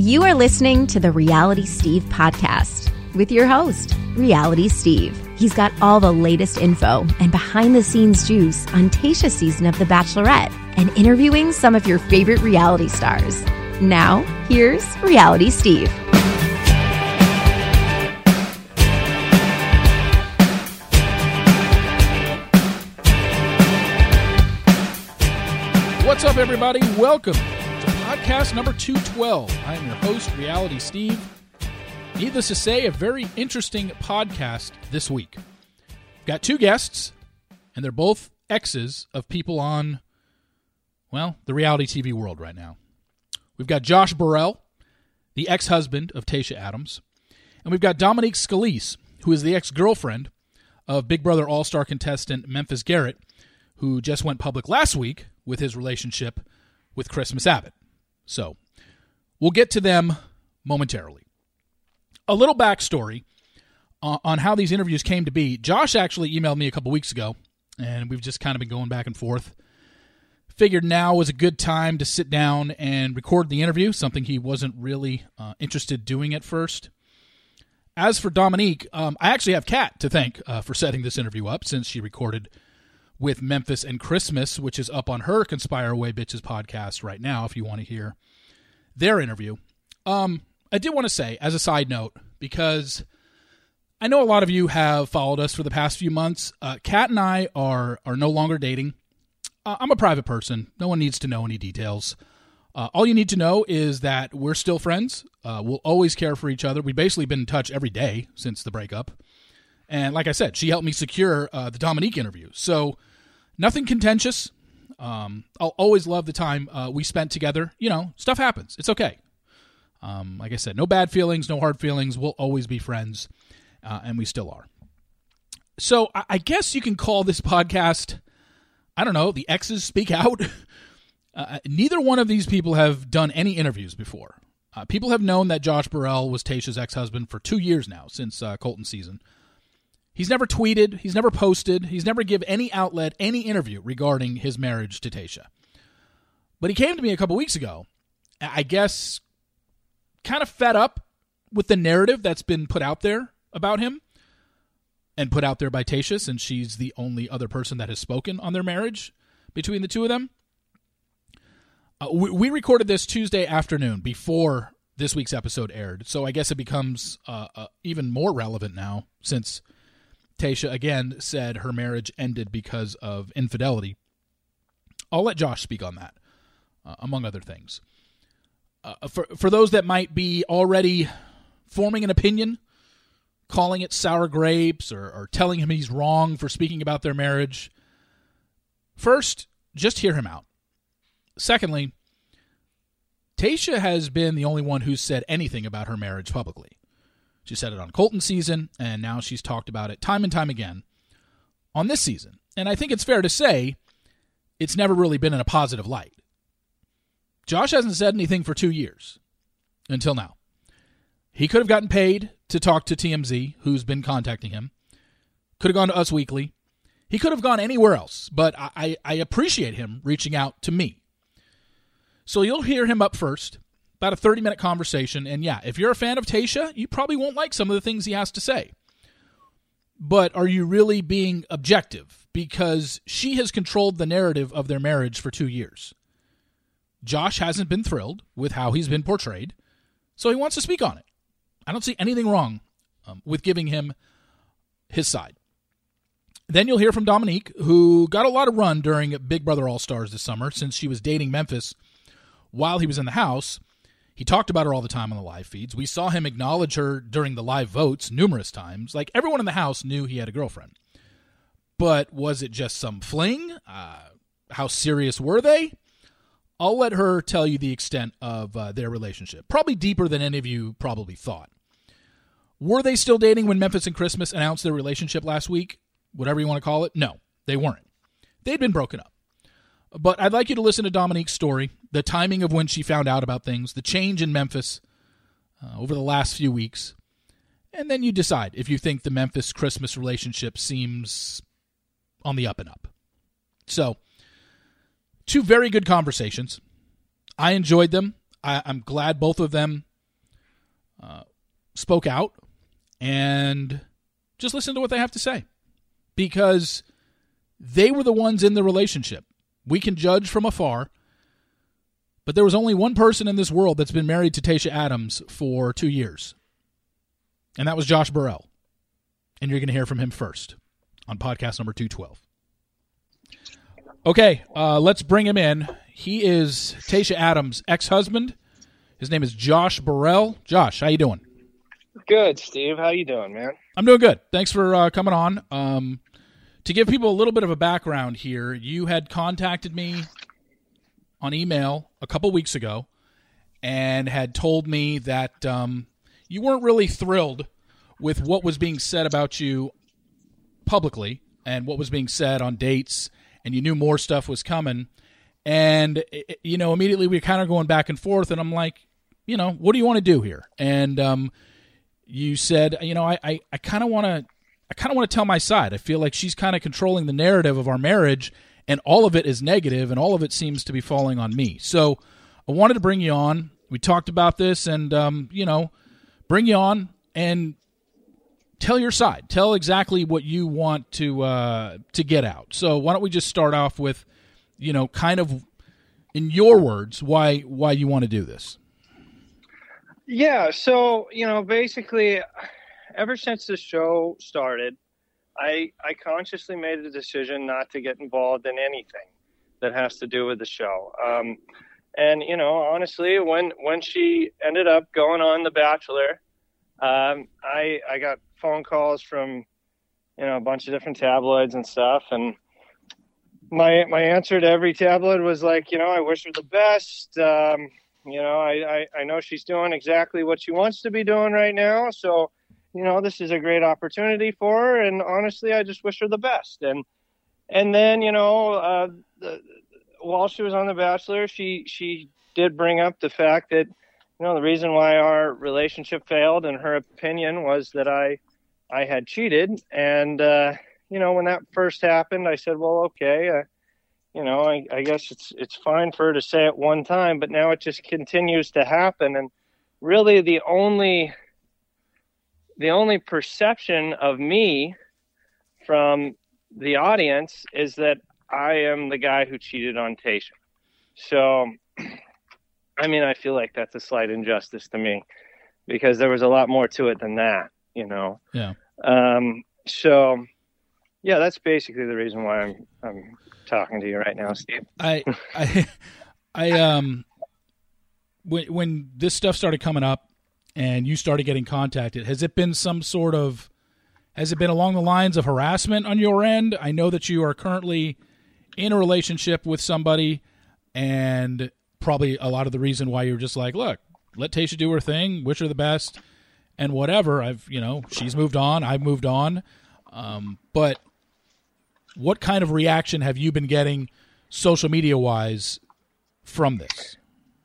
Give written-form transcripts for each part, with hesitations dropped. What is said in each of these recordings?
You are listening to the Reality Steve podcast with your host, Reality Steve. He's got all the latest info and behind-the-scenes juice on Tayshia's season of The Bachelorette and interviewing some of your favorite reality stars. Now, here's Reality Steve. What's up, everybody? Welcome to podcast number 212. I am your host, Reality Steve. Needless to say, a very interesting podcast this week. Got two guests, and they're both exes of people on, well, the reality TV world right now. We've got Josh Burrell, the ex-husband of Tayshia Adams, and we've got Dominique Scalise, who is the ex-girlfriend of Big Brother All-Star contestant Memphis Garrett, who just went public last week with his relationship with Christmas Abbott. So, we'll get to them momentarily. A little backstory on how these interviews came to be. Josh actually emailed me a couple weeks ago, and we've just kind of been going back and forth. Figured now was a good time to sit down and record the interview, something he wasn't really interested doing at first. As for Dominique, I actually have Kat to thank for setting this interview up, since she recorded with Memphis and Christmas, which is up on her Conspire Away Bitches podcast right now, if you want to hear their interview. I did want to say, as a side note, because I know a lot of you have followed us for the past few months, Kat and I are no longer dating. I'm a private person. No one needs to know any details. All you need to know is that we're still friends. We'll always care for each other. We've basically been in touch every day since the breakup. And like I said, she helped me secure the Dominique interview. So nothing contentious. I'll always love the time we spent together. You know, stuff happens. It's okay. Like I said, no bad feelings, no hard feelings. We'll always be friends, and we still are. So I guess you can call this podcast, I don't know, the exes speak out. Neither one of these people have done any interviews before. People have known that Josh Burrell was Tayshia's ex-husband for 2 years now, since Colton's season. He's never tweeted, he's never posted, he's never given any outlet, any interview regarding his marriage to Tayshia. But he came to me a couple weeks ago, I guess kind of fed up with the narrative that's been put out there about him, and put out there by Tayshia, since she's the only other person that has spoken on their marriage between the two of them. We recorded this Tuesday afternoon before this week's episode aired, so I guess it becomes even more relevant now, since Tayshia, again, said her marriage ended because of infidelity. I'll let Josh speak on that, among other things. For those that might be already forming an opinion, calling it sour grapes, or telling him he's wrong for speaking about their marriage, first, just hear him out. Secondly, Tayshia has been the only one who's said anything about her marriage publicly. She said it on Colton's season, and now she's talked about it time and time again on this season. And I think it's fair to say it's never really been in a positive light. Josh hasn't said anything for 2 years, until now. He could have gotten paid to talk to TMZ, who's been contacting him. Could have gone to Us Weekly. He could have gone anywhere else, but I appreciate him reaching out to me. So you'll hear him up first. About a 30-minute conversation, and yeah, if you're a fan of Tayshia, you probably won't like some of the things he has to say. But are you really being objective? Because she has controlled the narrative of their marriage for 2 years. Josh hasn't been thrilled with how he's been portrayed, so he wants to speak on it. I don't see anything wrong with giving him his side. Then you'll hear from Dominique, who got a lot of run during Big Brother All-Stars this summer, since she was dating Memphis while he was in the house. He talked about her all the time on the live feeds. We saw him acknowledge her during the live votes numerous times. Like, everyone in the house knew he had a girlfriend. But was it just some fling? How serious were they? I'll let her tell you the extent of their relationship. Probably deeper than any of you probably thought. Were they still dating when Memphis and Christmas announced their relationship last week? Whatever you want to call it? No, they weren't. They'd been broken up. But I'd like you to listen to Dominique's story, the timing of when she found out about things, the change in Memphis over the last few weeks, and then you decide if you think the Memphis-Christmas relationship seems on the up and up. So, two very good conversations. I enjoyed them. I'm glad both of them spoke out and just listen to what they have to say, because they were the ones in the relationship. We can judge from afar, but there was only one person in this world that's been married to Tayshia Adams for 2 years, and that was Josh Burrell. And you're going to hear from him first on podcast number 212. Okay, let's bring him in. He is Tayshia Adams' ex-husband. His name is Josh Burrell. Josh, how you doing? Good, Steve. How you doing, man? I'm doing good. Thanks for coming on. To give people a little bit of a background here, you had contacted me on email a couple weeks ago and had told me that you weren't really thrilled with what was being said about you publicly and what was being said on dates, and you knew more stuff was coming. And, immediately we were kind of going back and forth, and I'm like, what do you want to do here? And you said, I kind of want to tell my side. I feel like she's kind of controlling the narrative of our marriage, and all of it is negative, and all of it seems to be falling on me. So I wanted to bring you on. We talked about this, and, bring you on and tell your side. Tell exactly what you want to get out. So why don't we just start off with, kind of in your words, why you want to do this? Yeah. So, basically, ever since the show started, I consciously made a decision not to get involved in anything that has to do with the show. And, honestly, when she ended up going on The Bachelor, I got phone calls from, a bunch of different tabloids and stuff. And my answer to every tabloid was like, I wish her the best. I know she's doing exactly what she wants to be doing right now. So, this is a great opportunity for her. And honestly, I just wish her the best. And then, while she was on The Bachelor, she did bring up the fact that, the reason why our relationship failed, in her opinion, was that I had cheated. And, when that first happened, I said, well, okay, I guess it's fine for her to say it one time, but now it just continues to happen. And really the only perception of me from the audience is that I am the guy who cheated on Tayshia. So, I feel like that's a slight injustice to me, because there was a lot more to it than that, Yeah. So, yeah, that's basically the reason why I'm talking to you right now, Steve. When this stuff started coming up and you started getting contacted, has it been along the lines of harassment on your end? I know that you are currently in a relationship with somebody, and probably a lot of the reason why you're just like, look, let Tayshia do her thing, wish her the best, and whatever. She's moved on, I've moved on. But what kind of reaction have you been getting social media wise from this?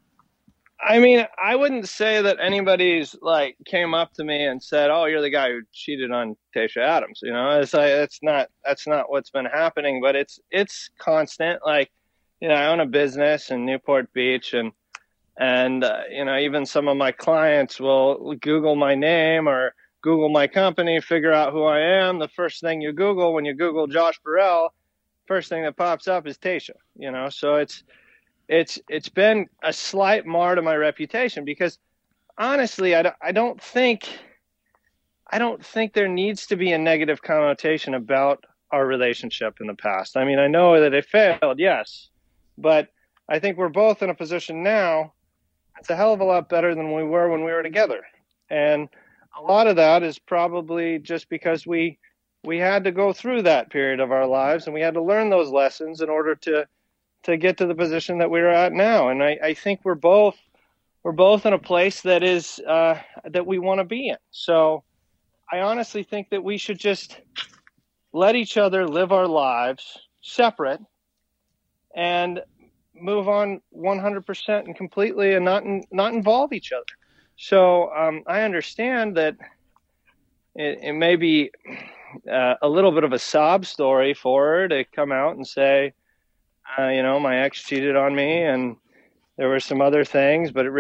I wouldn't say that anybody's came up to me and said, "Oh, you're the guy who cheated on Tayshia Adams." That's not what's been happening, but it's constant. I own a business in Newport Beach, and even some of my clients will Google my name or Google my company, figure out who I am. The first thing you Google when you Google Josh Burrell, first thing that pops up is Tayshia. So it's been a slight mar to my reputation, because honestly, I don't think there needs to be a negative connotation about our relationship in the past. I know that it failed, yes, but I think we're both in a position now. It's a hell of a lot better than we were when we were together. And a lot of that is probably just because we had to go through that period of our lives, and we had to learn those lessons in order to get to the position that we're at now. And I think we're both in a place that is that we want to be in. So I honestly think that we should just let each other live our lives separate and move on 100% and completely, and not involve each other. So I understand that it may be a little bit of a sob story for her to come out and say, my ex cheated on me and there were some other things, but it really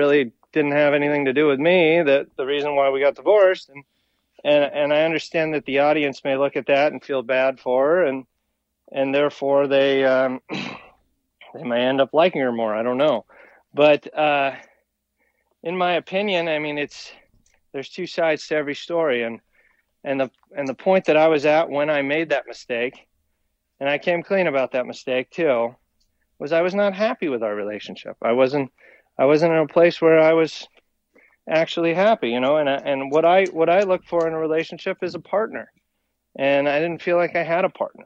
didn't have anything to do with me, that the reason why we got divorced. And I understand that the audience may look at that and feel bad for her, and therefore they they may end up liking her more. I don't know. But in my opinion, I mean, there's two sides to every story. And the point that I was at when I made that mistake, and I came clean about that mistake too, was I was not happy with our relationship. I wasn't in a place where I was actually happy, and what I look for in a relationship is a partner. And I didn't feel like I had a partner.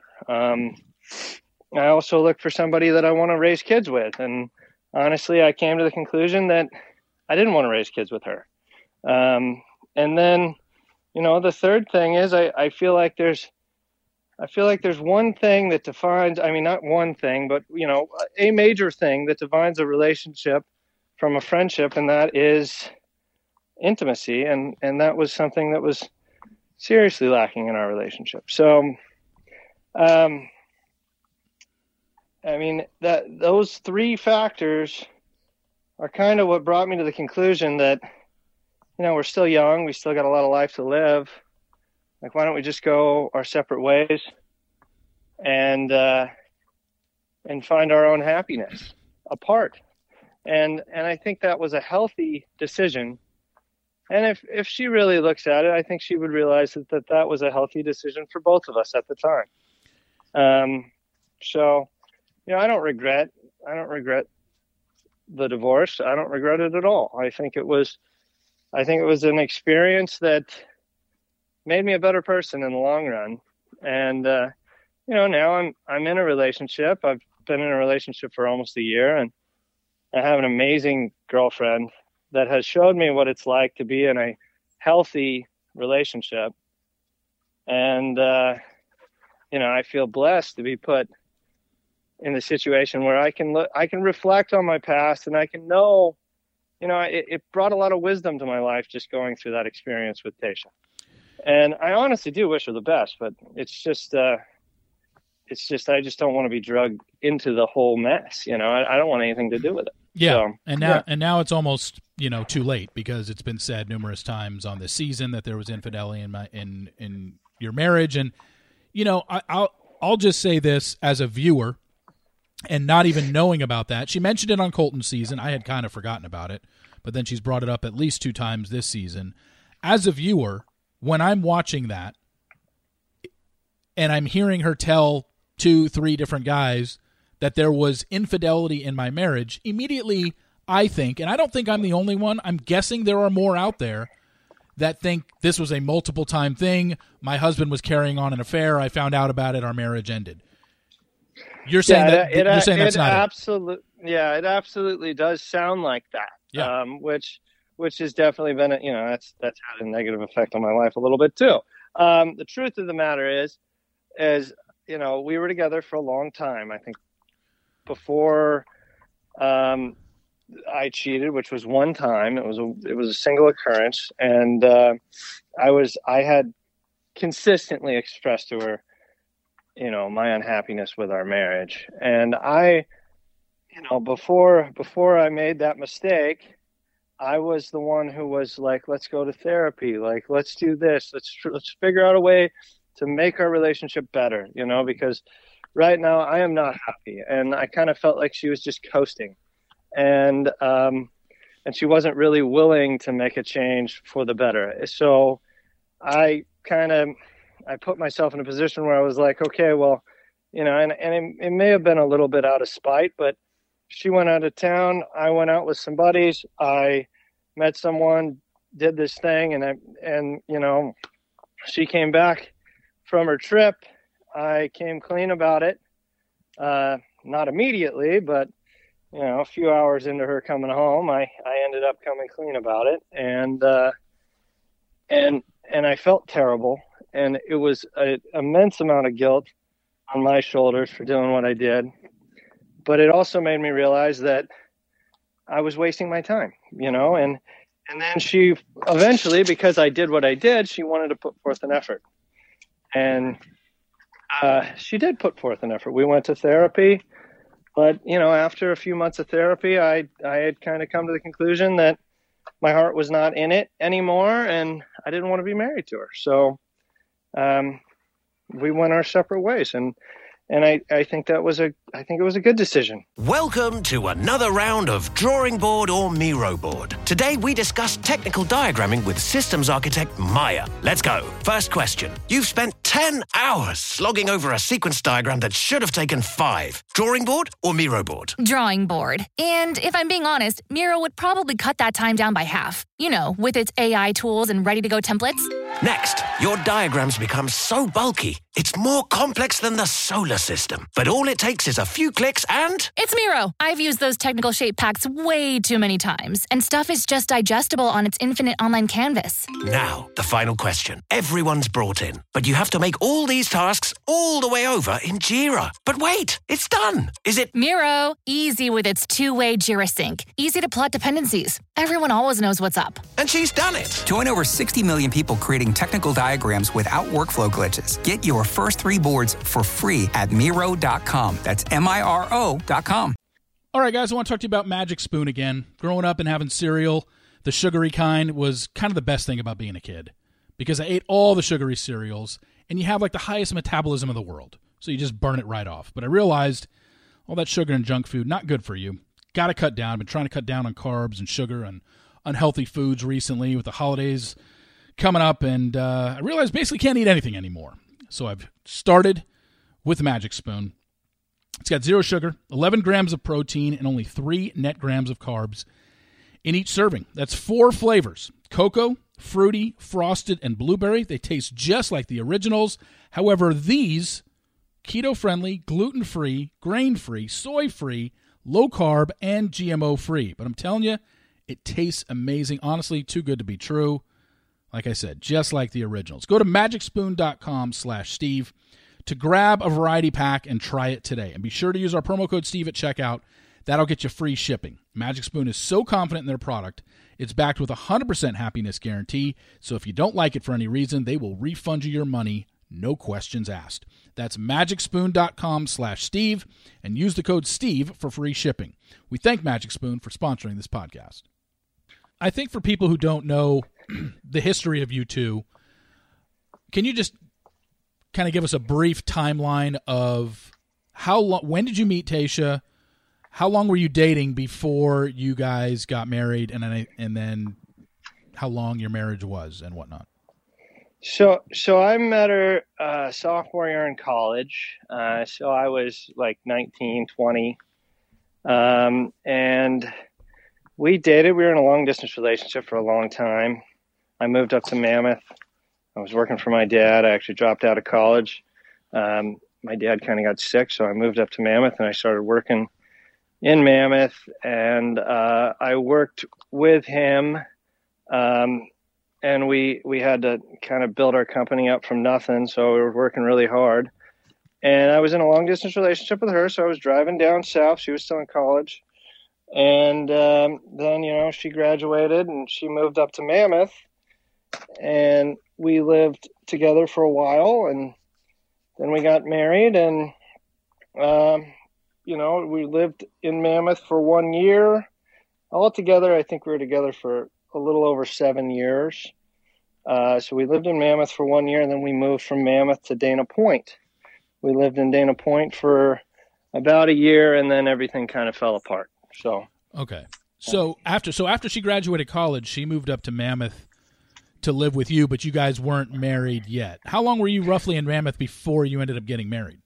I also look for somebody that I want to raise kids with. And honestly, I came to the conclusion that I didn't want to raise kids with her. And then, the third thing is I feel like there's one thing that defines, I mean, not one thing, but, a major thing that defines a relationship from a friendship, and that is intimacy. And that was something that was seriously lacking in our relationship. So, I mean, those three factors are kind of what brought me to the conclusion that, we're still young. We still got a lot of life to live. Like, why don't we just go our separate ways and find our own happiness apart? And I think that was a healthy decision. And if she really looks at it, I think she would realize that was a healthy decision for both of us at the time. So, I don't regret the divorce. I don't regret it at all. I think it was an experience that made me a better person in the long run. And, now I'm in a relationship. I've been in a relationship for almost a year, and I have an amazing girlfriend that has showed me what it's like to be in a healthy relationship. And, I feel blessed to be put in the situation where I can reflect on my past, and I can know, it brought a lot of wisdom to my life just going through that experience with Tasha. And I honestly do wish her the best, but it's just I just don't want to be drugged into the whole mess. I don't want anything to do with it. Yeah. So, and now it's almost, too late, because it's been said numerous times on this season that there was infidelity in your marriage. And, I'll just say this as a viewer, and not even knowing about that. She mentioned it on Colton's season. I had kind of forgotten about it, but then she's brought it up at least 2 times this season. As a viewer, when I'm watching that and I'm hearing her tell 2-3 different guys that there was infidelity in my marriage, immediately I think, and I don't think I'm the only one, I'm guessing there are more out there that think this was a multiple time thing. My husband was carrying on an affair. I found out about it. Our marriage ended. You're saying that's not it. Yeah, it absolutely does sound like that. Yeah. Which has definitely been, that's had a negative effect on my life a little bit too. The truth of the matter is, we were together for a long time. I think before I cheated, which was one time, it was a single occurrence, and I had consistently expressed to her, my unhappiness with our marriage. And before I made that mistake, I was the one who was like, let's go to therapy. Like, let's do this. Let's figure out a way to make our relationship better, because right now I am not happy. And I kind of felt like she was just coasting, and she wasn't really willing to make a change for the better. So I put myself in a position where I was like, okay, well, and it may have been a little bit out of spite, but she went out of town. I went out with some buddies. I met someone, did this thing, and she came back from her trip. I came clean about it. Not immediately, but a few hours into her coming home, I ended up coming clean about it, and I felt terrible. And it was an immense amount of guilt on my shoulders for doing what I did. But it also made me realize that I was wasting my time, and then she eventually, because I did what I did, she wanted to put forth an effort. And she did put forth an effort. We went to therapy, but, after a few months of therapy, I had kind of come to the conclusion that my heart was not in it anymore, and I didn't want to be married to her. So we went our separate ways, and I think it was a good decision. Welcome to another round of Drawing Board or Miro Board. Today we discuss technical diagramming with systems architect Maya. Let's go. First question. You've spent 10 hours slogging over a sequence diagram that should have taken 5. Drawing board or Miro board? Drawing board. And if I'm being honest, Miro would probably cut that time down by half. You know, with its AI tools and ready-to-go templates. Next, your diagrams become so bulky, it's more complex than the solar system. But all it takes is a few clicks and... It's Miro. I've used those technical shape packs way too many times, and stuff is just digestible on its infinite online canvas. Now, the final question. Everyone's brought in, but you have to make all these tasks all the way over in Jira. But wait, it's done. Is it... Miro, easy with its two-way Jira sync. Easy to plot dependencies. Everyone always knows what's up. And she's done it. Join over 60 million people creating technical diagrams without workflow glitches. Get your first 3 boards for free at Miro.com. That's Miro.com. All right, guys, I want to talk to you about Magic Spoon again. Growing up and having cereal, the sugary kind, was kind of the best thing about being a kid because I ate all the sugary cereals, and you have like the highest metabolism of the world, so you just burn it right off. But I realized all that sugar and junk food, not good for you. Got to cut down. I've been trying to cut down on carbs and sugar and unhealthy foods recently with the holidays coming up, and I realized basically can't eat anything anymore. So I've started with Magic Spoon. It's got 0 sugar, 11 grams of protein, and only 3 net grams of carbs in each serving. That's 4 flavors: cocoa, fruity, frosted, and blueberry. They taste just like the originals. However, these keto-friendly, gluten-free, grain-free, soy-free, low-carb, and GMO-free. But I'm telling you, it tastes amazing. Honestly, too good to be true. Like I said, just like the originals. Go to magicspoon.com/Steve to grab a variety pack and try it today. And be sure to use our promo code Steve at checkout. That'll get you free shipping. Magic Spoon is so confident in their product, it's backed with a 100% happiness guarantee. So if you don't like it for any reason, they will refund you your money, no questions asked. That's magicspoon.com/Steve and use the code Steve for free shipping. We thank Magic Spoon for sponsoring this podcast. I think for people who don't know the history of you two, can you just kind of give us a brief timeline of how long, when did you meet Tasha? How long were you dating before you guys got married, and then how long your marriage was and whatnot? So I met her sophomore year in college. So I was like 19, 20. And we dated. We were in a long-distance relationship for a long time. I moved up to Mammoth. I was working for my dad. I actually dropped out of college. My dad kind of got sick, so I moved up to Mammoth, and I started working in Mammoth. And I worked with him, and we had to kind of build our company up from nothing, so we were working really hard. And I was in a long-distance relationship with her, so I was driving down south. She was still in college. And then, she graduated, and she moved up to Mammoth. And we lived together for a while, and then we got married. And, we lived in Mammoth for 1 year. Altogether, I think we were together for a little over 7 years. So we lived in Mammoth for 1 year, and then we moved from Mammoth to Dana Point. We lived in Dana Point for about a year, and then everything kind of fell apart. So okay. So after she graduated college, she moved up to Mammoth to live with you, but you guys weren't married yet. How long were you roughly in Mammoth before you ended up getting married?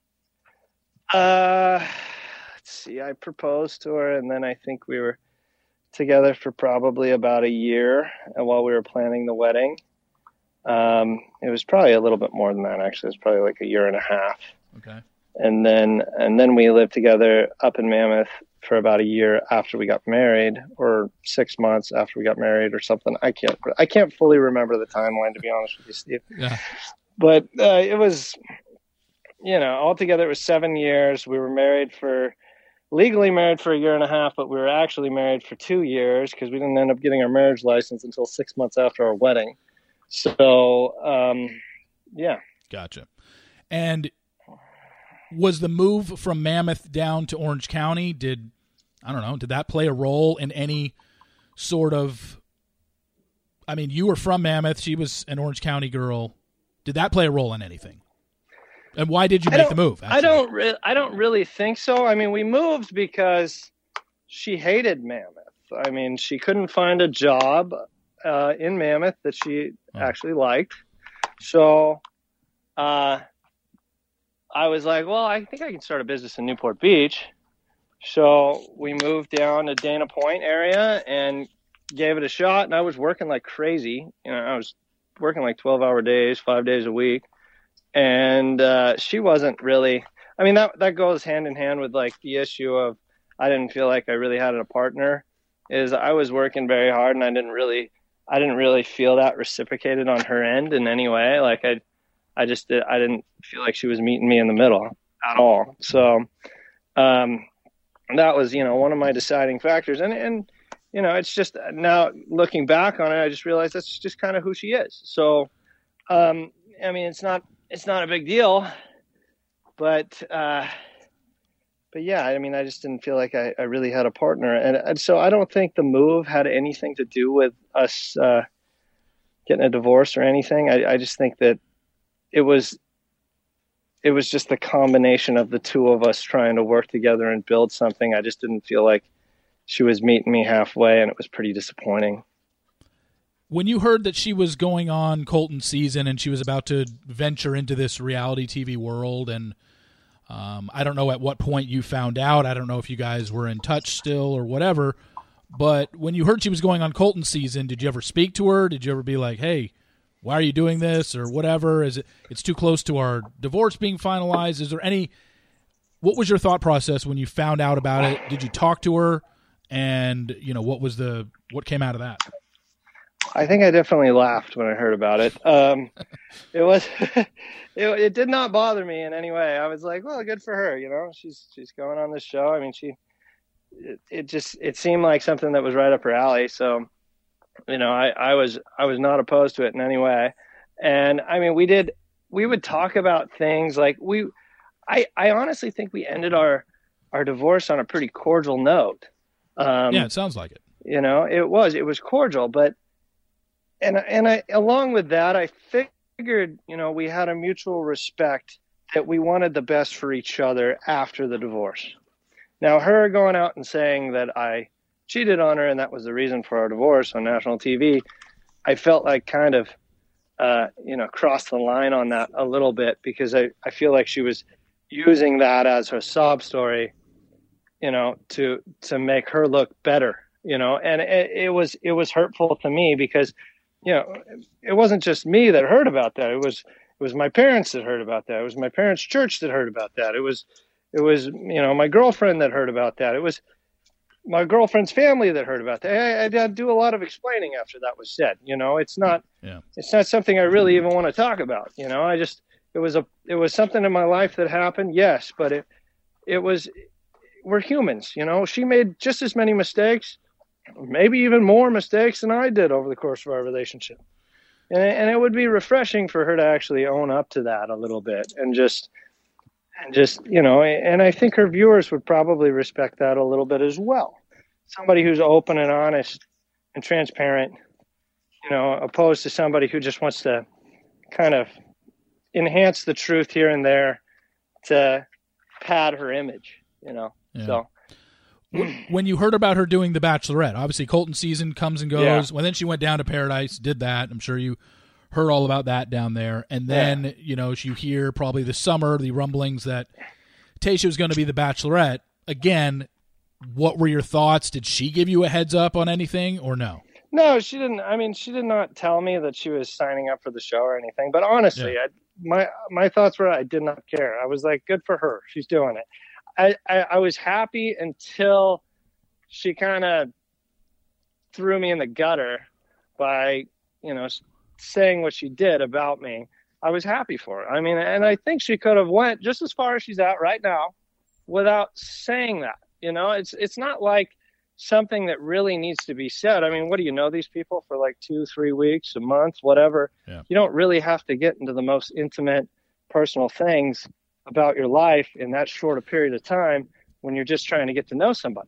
Let's see. I proposed to her, and then I think we were together for probably about a year while we were planning the wedding. It was probably a little bit more than that, actually. It was probably like a year and a half. Okay. And then we lived together up in Mammoth for about a year after we got married, or 6 months after we got married, or something. I can't fully remember the timeline, to be honest with you, Steve. Yeah. But it was, altogether it was 7 years. We were legally married for a year and a half, but we were actually married for 2 years because we didn't end up getting our marriage license until 6 months after our wedding. So, yeah. Gotcha. And was the move from Mammoth down to Orange County, did that play a role in any sort of, I mean, you were from Mammoth. She was an Orange County girl. Did that play a role in anything? And why did you make the move? Actually? I don't really think so. I mean, we moved because she hated Mammoth. I mean, she couldn't find a job in Mammoth that she actually liked. So I was like, well, I think I can start a business in Newport Beach. So we moved down to Dana Point area and gave it a shot. And I was working like crazy. You know, I was working like 12-hour days, 5 days a week. And she wasn't really, I mean, that goes hand in hand with like the issue of I didn't feel like I really had a partner. Is I was working very hard and I didn't really feel that reciprocated on her end in any way. Like I didn't feel like she was meeting me in the middle at all. So that was, you know, one of my deciding factors. And you know, it's just now looking back on it, I just realized that's just kind of who she is. So, I mean, it's not a big deal, but yeah, I mean, I just didn't feel like I really had a partner. And so I don't think the move had anything to do with us getting a divorce or anything. I just think that it was just the combination of the two of us trying to work together and build something. I just didn't feel like she was meeting me halfway, and it was pretty disappointing. When you heard that she was going on Colton season and she was about to venture into this reality TV world, and I don't know at what point you found out. I don't know if you guys were in touch still or whatever, but when you heard she was going on Colton season, did you ever speak to her? Did you ever be like, hey, why are you doing this or whatever? It's too close to our divorce being finalized? Is there what was your thought process when you found out about it? Did you talk to her? And, you know, what came out of that? I think I definitely laughed when I heard about it. It did not bother me in any way. I was like, well, good for her. You know, she's going on this show. I mean, it seemed like something that was right up her alley. So, you know, I was not opposed to it in any way. And I mean, we would talk about things like I honestly think we ended our divorce on a pretty cordial note. Yeah, it sounds like it. You know, it was cordial, but and I along with that, I figured, you know, we had a mutual respect that we wanted the best for each other after the divorce. Now, her going out and saying that I cheated on her and that was the reason for our divorce on national TV, I felt like kind of, you know, crossed the line on that a little bit, because I feel like she was using that as her sob story, you know, to make her look better, you know, and it was hurtful to me because, you know, it wasn't just me that heard about that. It was my parents that heard about that. It was my parents' church that heard about that. It was, you know, my girlfriend that heard about that. It was my girlfriend's family that heard about that. I did do a lot of explaining after that was said. You know, it's not something I really even want to talk about. You know, it was something in my life that happened. Yes, but we're humans. You know, she made just as many mistakes, maybe even more mistakes than I did over the course of our relationship. And it would be refreshing for her to actually own up to that a little bit and just, you know, and I think her viewers would probably respect that a little bit as well. Somebody who's open and honest and transparent, you know, opposed to somebody who just wants to kind of enhance the truth here and there to pad her image, you know. Yeah. So when you heard about her doing The Bachelorette, obviously Colton season comes and goes. Yeah. Well, then she went down to Paradise, did that. I'm sure you heard all about that down there. And then, you know, you hear probably this summer the rumblings that Tayshia was going to be The Bachelorette. Again, what were your thoughts? Did she give you a heads up on anything or no? No, she didn't. I mean, she did not tell me that she was signing up for the show or anything. But honestly, my thoughts were I did not care. I was like, good for her. She's doing it. I was happy until she kind of threw me in the gutter by, you know, saying what she did about me. I was happy for her. I mean, and I think she could have went just as far as she's at right now without saying that. You know, it's not like something that really needs to be said. I mean, what do you know these people for like 2-3 weeks, a month, whatever. Yeah. You don't really have to get into the most intimate personal things about your life in that short a period of time when you're just trying to get to know somebody.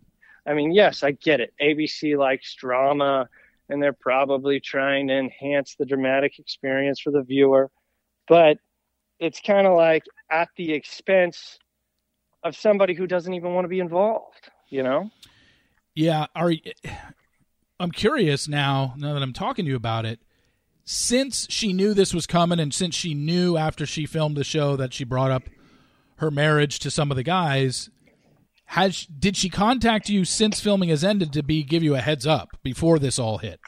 I mean, yes, I get it. ABC likes drama, and they're probably trying to enhance the dramatic experience for the viewer. But it's kind of like at the expense of somebody who doesn't even want to be involved, you know? Yeah. I'm curious now that I'm talking to you about it, since she knew this was coming and since she knew after she filmed the show that she brought up her marriage to some of the guys, did she contact you since filming has ended to give you a heads up before this all hit?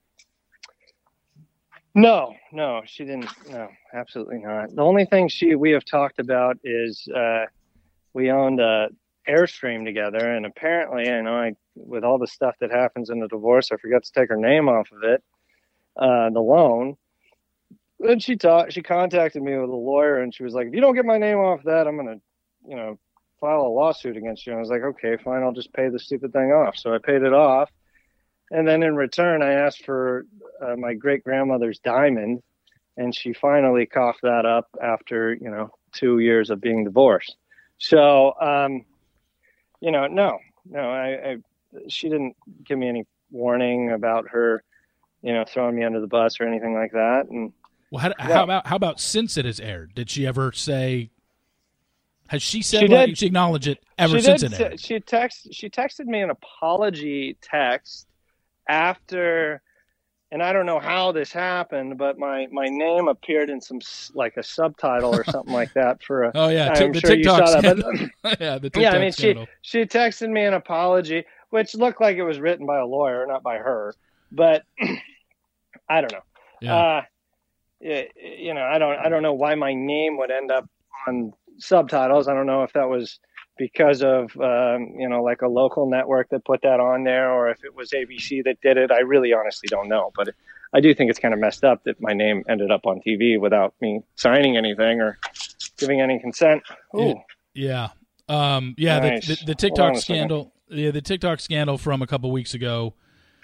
No, she didn't. No, absolutely not. The only thing we have talked about is we owned Airstream together, and apparently, with all the stuff that happens in the divorce, I forgot to take her name off of it, the loan. Then she contacted me with a lawyer, and she was like, "If you don't get my name off that, I'm gonna, file a lawsuit against you." And I was like, "Okay, fine, I'll just pay the stupid thing off." So I paid it off, and then in return, I asked for my great grandmother's diamond, and she finally coughed that up after 2 years of being divorced. So, no, she didn't give me any warning about her, throwing me under the bus or anything like that. And well, how about since it has aired? Did she ever say? Has she said she acknowledged it ever since it aired? She texted me an apology text after, and I don't know how this happened, but my name appeared in some like a subtitle or something like that for a. Oh yeah, I'm the sure TikTok you saw scandal. That, yeah, the TikTok scandal. She texted me an apology, which looked like it was written by a lawyer, not by her. But I don't know. Yeah. I don't know why my name would end up on subtitles. I don't know if that was because of like a local network that put that on there, or if it was ABC that did it. I really honestly don't know, but I do think it's kind of messed up that my name ended up on TV without me signing anything or giving any consent. Ooh. Yeah. Nice. The TikTok scandal. Yeah, the TikTok scandal from a couple weeks ago.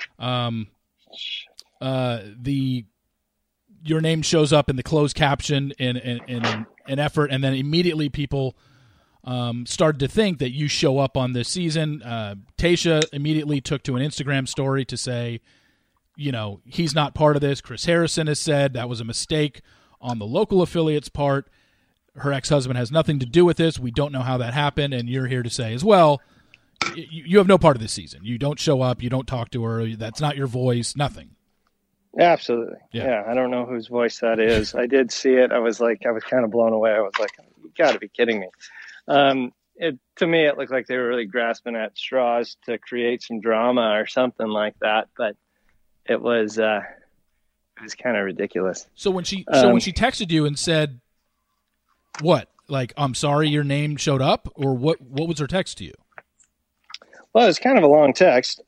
Your name shows up in the closed caption in an effort, and then immediately people started to think that you show up on this season. Tayshia immediately took to an Instagram story to say, he's not part of this. Chris Harrison has said that was a mistake on the local affiliate's part. Her ex-husband has nothing to do with this. We don't know how that happened, and you're here to say as well, you have no part of this season. You don't show up. You don't talk to her. That's not your voice. Nothing. Absolutely. Yeah. I don't know whose voice that is. I did see it. I was kind of blown away. I was like, you got to be kidding me. To me, it looked like they were really grasping at straws to create some drama or something like that. But it was kind of ridiculous. So when she texted you and said, what? Like, I'm sorry your name showed up, or what was her text to you? Well, it's kind of a long text.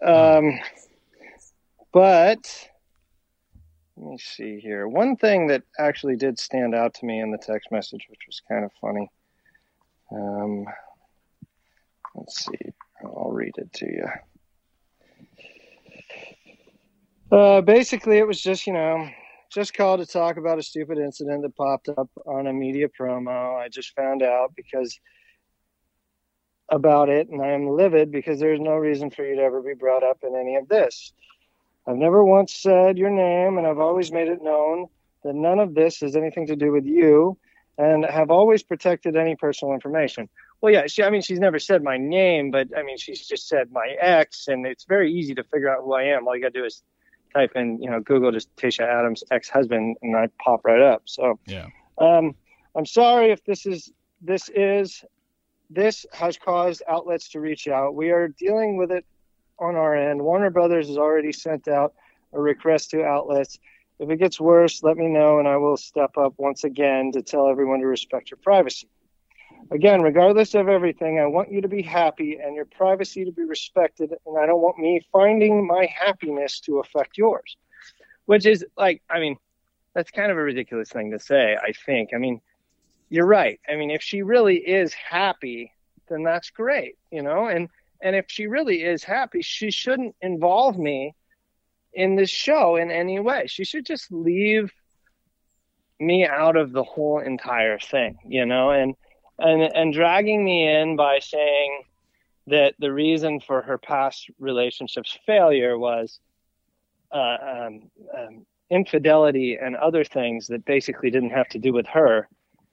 But let me see here. One thing that actually did stand out to me in the text message, which was kind of funny. Let's see. I'll read it to you. Basically, it was just called to talk about a stupid incident that popped up on a media promo. I just found out about it, and I am livid because there's no reason for you to ever be brought up in any of this. I've never once said your name, and I've always made it known that none of this has anything to do with you, and have always protected any personal information. Well, yeah, she's never said my name, but she's just said my ex, and it's very easy to figure out who I am. All you got to do is type in, Google just Tayshia Adams ex-husband, and I pop right up. So, yeah. I'm sorry if this has caused outlets to reach out. We are dealing with it on our end. Warner Brothers has already sent out a request to outlets. If it gets worse, let me know, and I will step up once again to tell everyone to respect your privacy. Again, regardless of everything, I want you to be happy and your privacy to be respected, and I don't want me finding my happiness to affect yours. Which is that's kind of a ridiculous thing to say, I think. You're right. If she really is happy, then that's great, and if she really is happy, she shouldn't involve me in this show in any way. She should just leave me out of the whole entire thing, and dragging me in by saying, that the reason for her past relationships' failure was infidelity and other things that basically didn't have to do with her,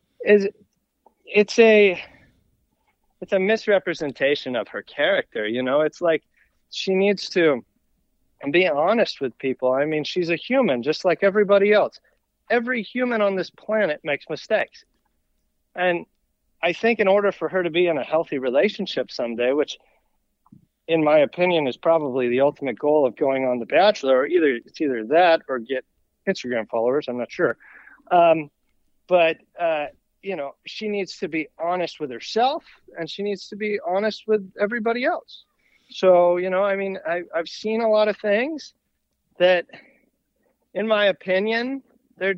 it's a misrepresentation of her character. It's like she needs to be honest with people. I mean, she's a human just like everybody else. Every human on this planet makes mistakes. And I think in order for her to be in a healthy relationship someday, which in my opinion is probably the ultimate goal of going on The Bachelor, or it's either that or get Instagram followers, I'm not sure. But she needs to be honest with herself, and she needs to be honest with everybody else. So, I've seen a lot of things that, in my opinion, they're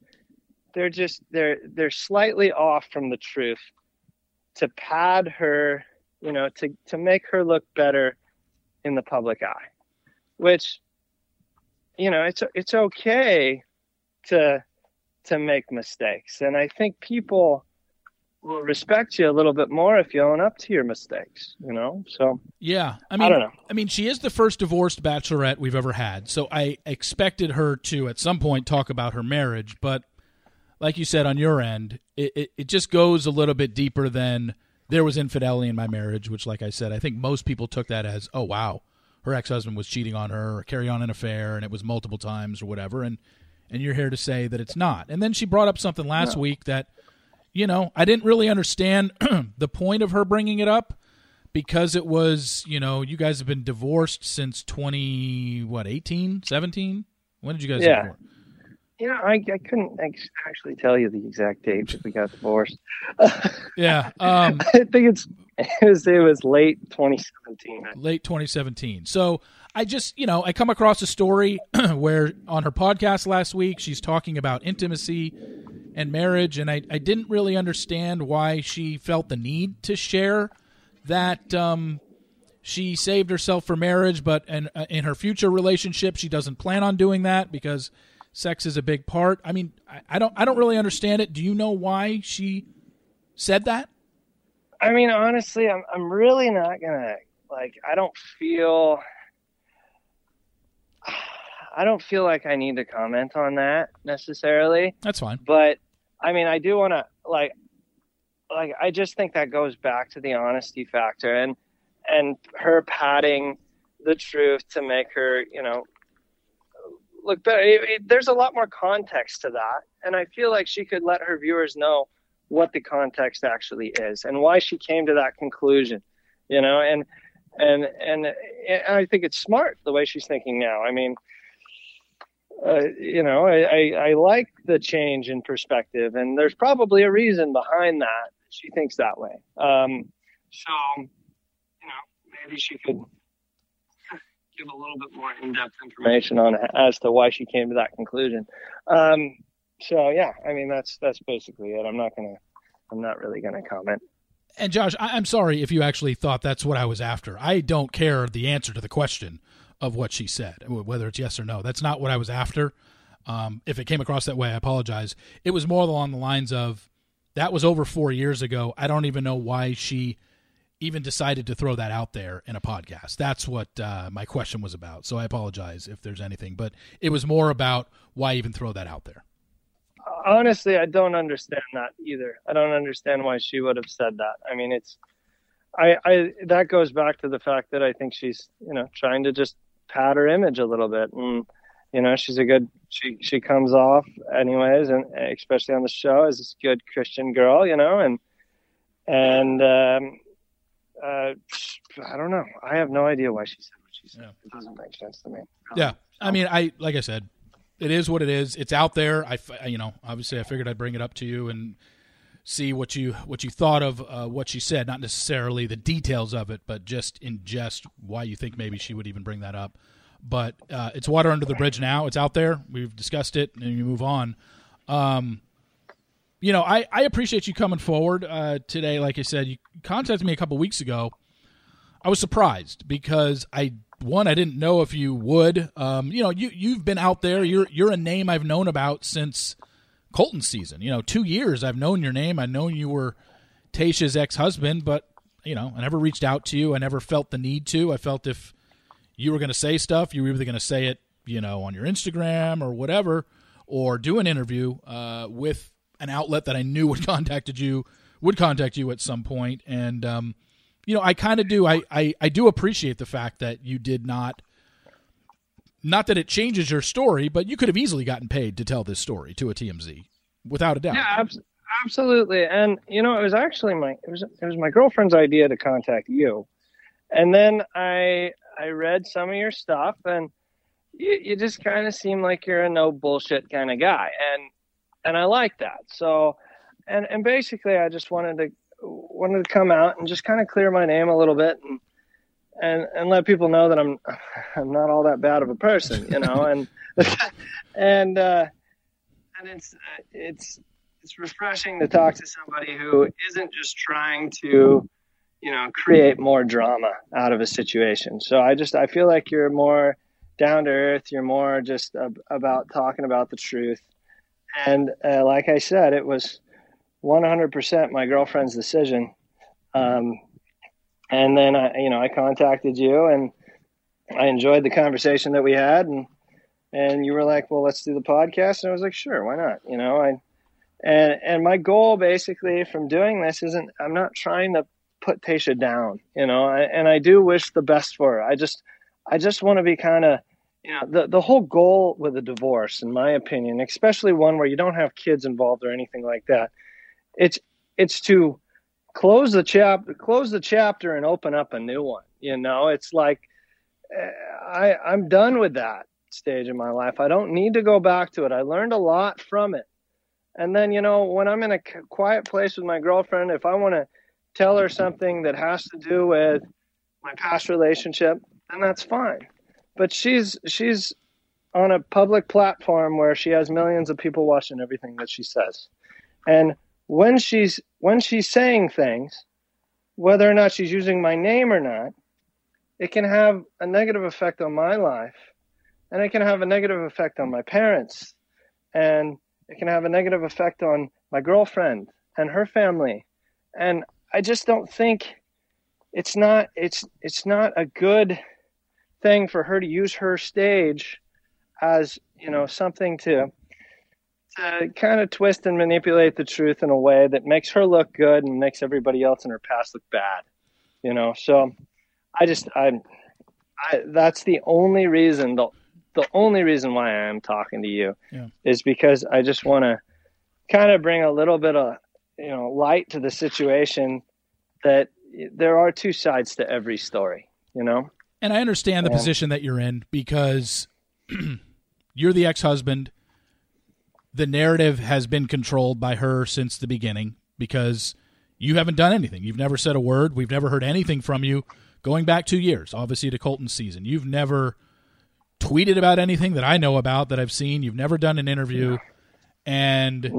slightly off from the truth to pad her, to make her look better in the public eye, which, it's okay to make mistakes. And I think people will respect you a little bit more if you own up to your mistakes, so. Yeah. I don't know. I mean, she is the first divorced bachelorette we've ever had. So I expected her to at some point talk about her marriage, but like you said on your end, it just goes a little bit deeper than there was infidelity in my marriage, which, like I said, I think most people took that as, oh, wow, her ex-husband was cheating on her or carrying on an affair, and it was multiple times or whatever, and you're here to say that it's not. And then she brought up something last week that, I didn't really understand the point of her bringing it up, because it was, you guys have been divorced since 18, 17? When did you guys get divorced? I couldn't actually tell you the exact date that we got divorced. Yeah. I think it was late 2017. Late 2017. So I just, I come across a story where on her podcast last week, she's talking about intimacy and marriage, and I didn't really understand why she felt the need to share that she saved herself for marriage, but in her future relationship, she doesn't plan on doing that because sex is a big part. I mean, I don't really understand it. Do you know why she said that? I mean, honestly, I'm really not gonna I don't feel like I need to comment on that necessarily. That's fine. But I mean, I do want to I just think that goes back to the honesty factor and her padding the truth to make her, look better. There's a lot more context to that, and I feel like she could let her viewers know what the context actually is and why she came to that conclusion, and I think it's smart the way she's thinking now. I mean, I like the change in perspective, and there's probably a reason behind that. She thinks that way. So, maybe she could give a little bit more in-depth information on as to why she came to that conclusion. So yeah, I mean, that's basically it. I'm not really gonna comment. And Josh, I'm sorry if you actually thought that's what I was after. I don't care the answer to the question of what she said, whether it's yes or no. That's not what I was after. If it came across that way, I apologize. It was more along the lines of, that was over 4 years ago. I don't even know why she even decided to throw that out there in a podcast. That's what my question was about. So I apologize if there's anything, but it was more about why even throw that out there. Honestly, I don't understand that either. I don't understand why she would have said that. I mean, that goes back to the fact that I think she's, trying to just pad her image a little bit. And, she comes off anyways, and especially on the show, as this good Christian girl, and I don't know. I have no idea why she said what she said. Yeah. It doesn't make sense to me. Yeah. I mean, like I said, it is what it is. It's out there. Obviously I figured I'd bring it up to you and see what you thought of what she said, not necessarily the details of it, but just why you think maybe she would even bring that up. But it's water under the bridge now. It's out there. We've discussed it, and you move on. I appreciate you coming forward today. Like I said, you contacted me a couple weeks ago. I was surprised because I didn't know if you would. You've been out there. You're a name I've known about since Colton's season. 2 years I've known your name. I know you were Tayshia's ex-husband, but I never reached out to you. I never felt the need to. I felt if you were going to say stuff, you were either going to say it, on your Instagram or whatever, or do an interview with an outlet that I knew would contact you at some point. And, I kind of do. I do appreciate the fact that you did not that it changes your story, but you could have easily gotten paid to tell this story to a TMZ, without a doubt. Yeah, absolutely. And, it was actually it was my girlfriend's idea to contact you. And then I read some of your stuff, and you just kind of seem like you're a no bullshit kind of guy. And I like that. So, and basically I just wanted to come out and just kind of clear my name a little bit and let people know that I'm not all that bad of a person, and it's refreshing to talk to somebody who isn't just trying to, create more drama out of a situation. So I feel like you're more down to earth. You're more just about talking about the truth. And like I said, it was 100% my girlfriend's decision. And then I contacted you, and I enjoyed the conversation that we had, and you were like, well, let's do the podcast. And I was like, sure, why not? And my goal basically from doing this I'm not trying to put Tayshia down, and I do wish the best for her. I just want to be kind of, the whole goal with a divorce, in my opinion, especially one where you don't have kids involved or anything like that, it's to close the chapter and open up a new one. It's like I'm done with that stage of my life. I don't need to go back to it. I learned a lot from it. And then, when I'm in a quiet place with my girlfriend, if I want to tell her something that has to do with my past relationship, then that's fine. But she's on a public platform where she has millions of people watching everything that she says. And when she's saying things, whether or not she's using my name or not, it can have a negative effect on my life, and it can have a negative effect on my parents, and it can have a negative effect on my girlfriend and her family. And I just don't think it's not a good thing for her to use her stage as, something to kind of twist and manipulate the truth in a way that makes her look good and makes everybody else in her past look bad, So that's the only reason, the only reason why I am talking to you is because I just want to kind of bring a little bit of, light to the situation, that there are two sides to every story, And I understand the position that you're in, because you're the ex-husband. The narrative has been controlled by her since the beginning, because you haven't done anything. You've never said a word. We've never heard anything from you going back 2 years, obviously to Colton's season. You've never tweeted about anything that I know about, that I've seen. You've never done an interview. No. And,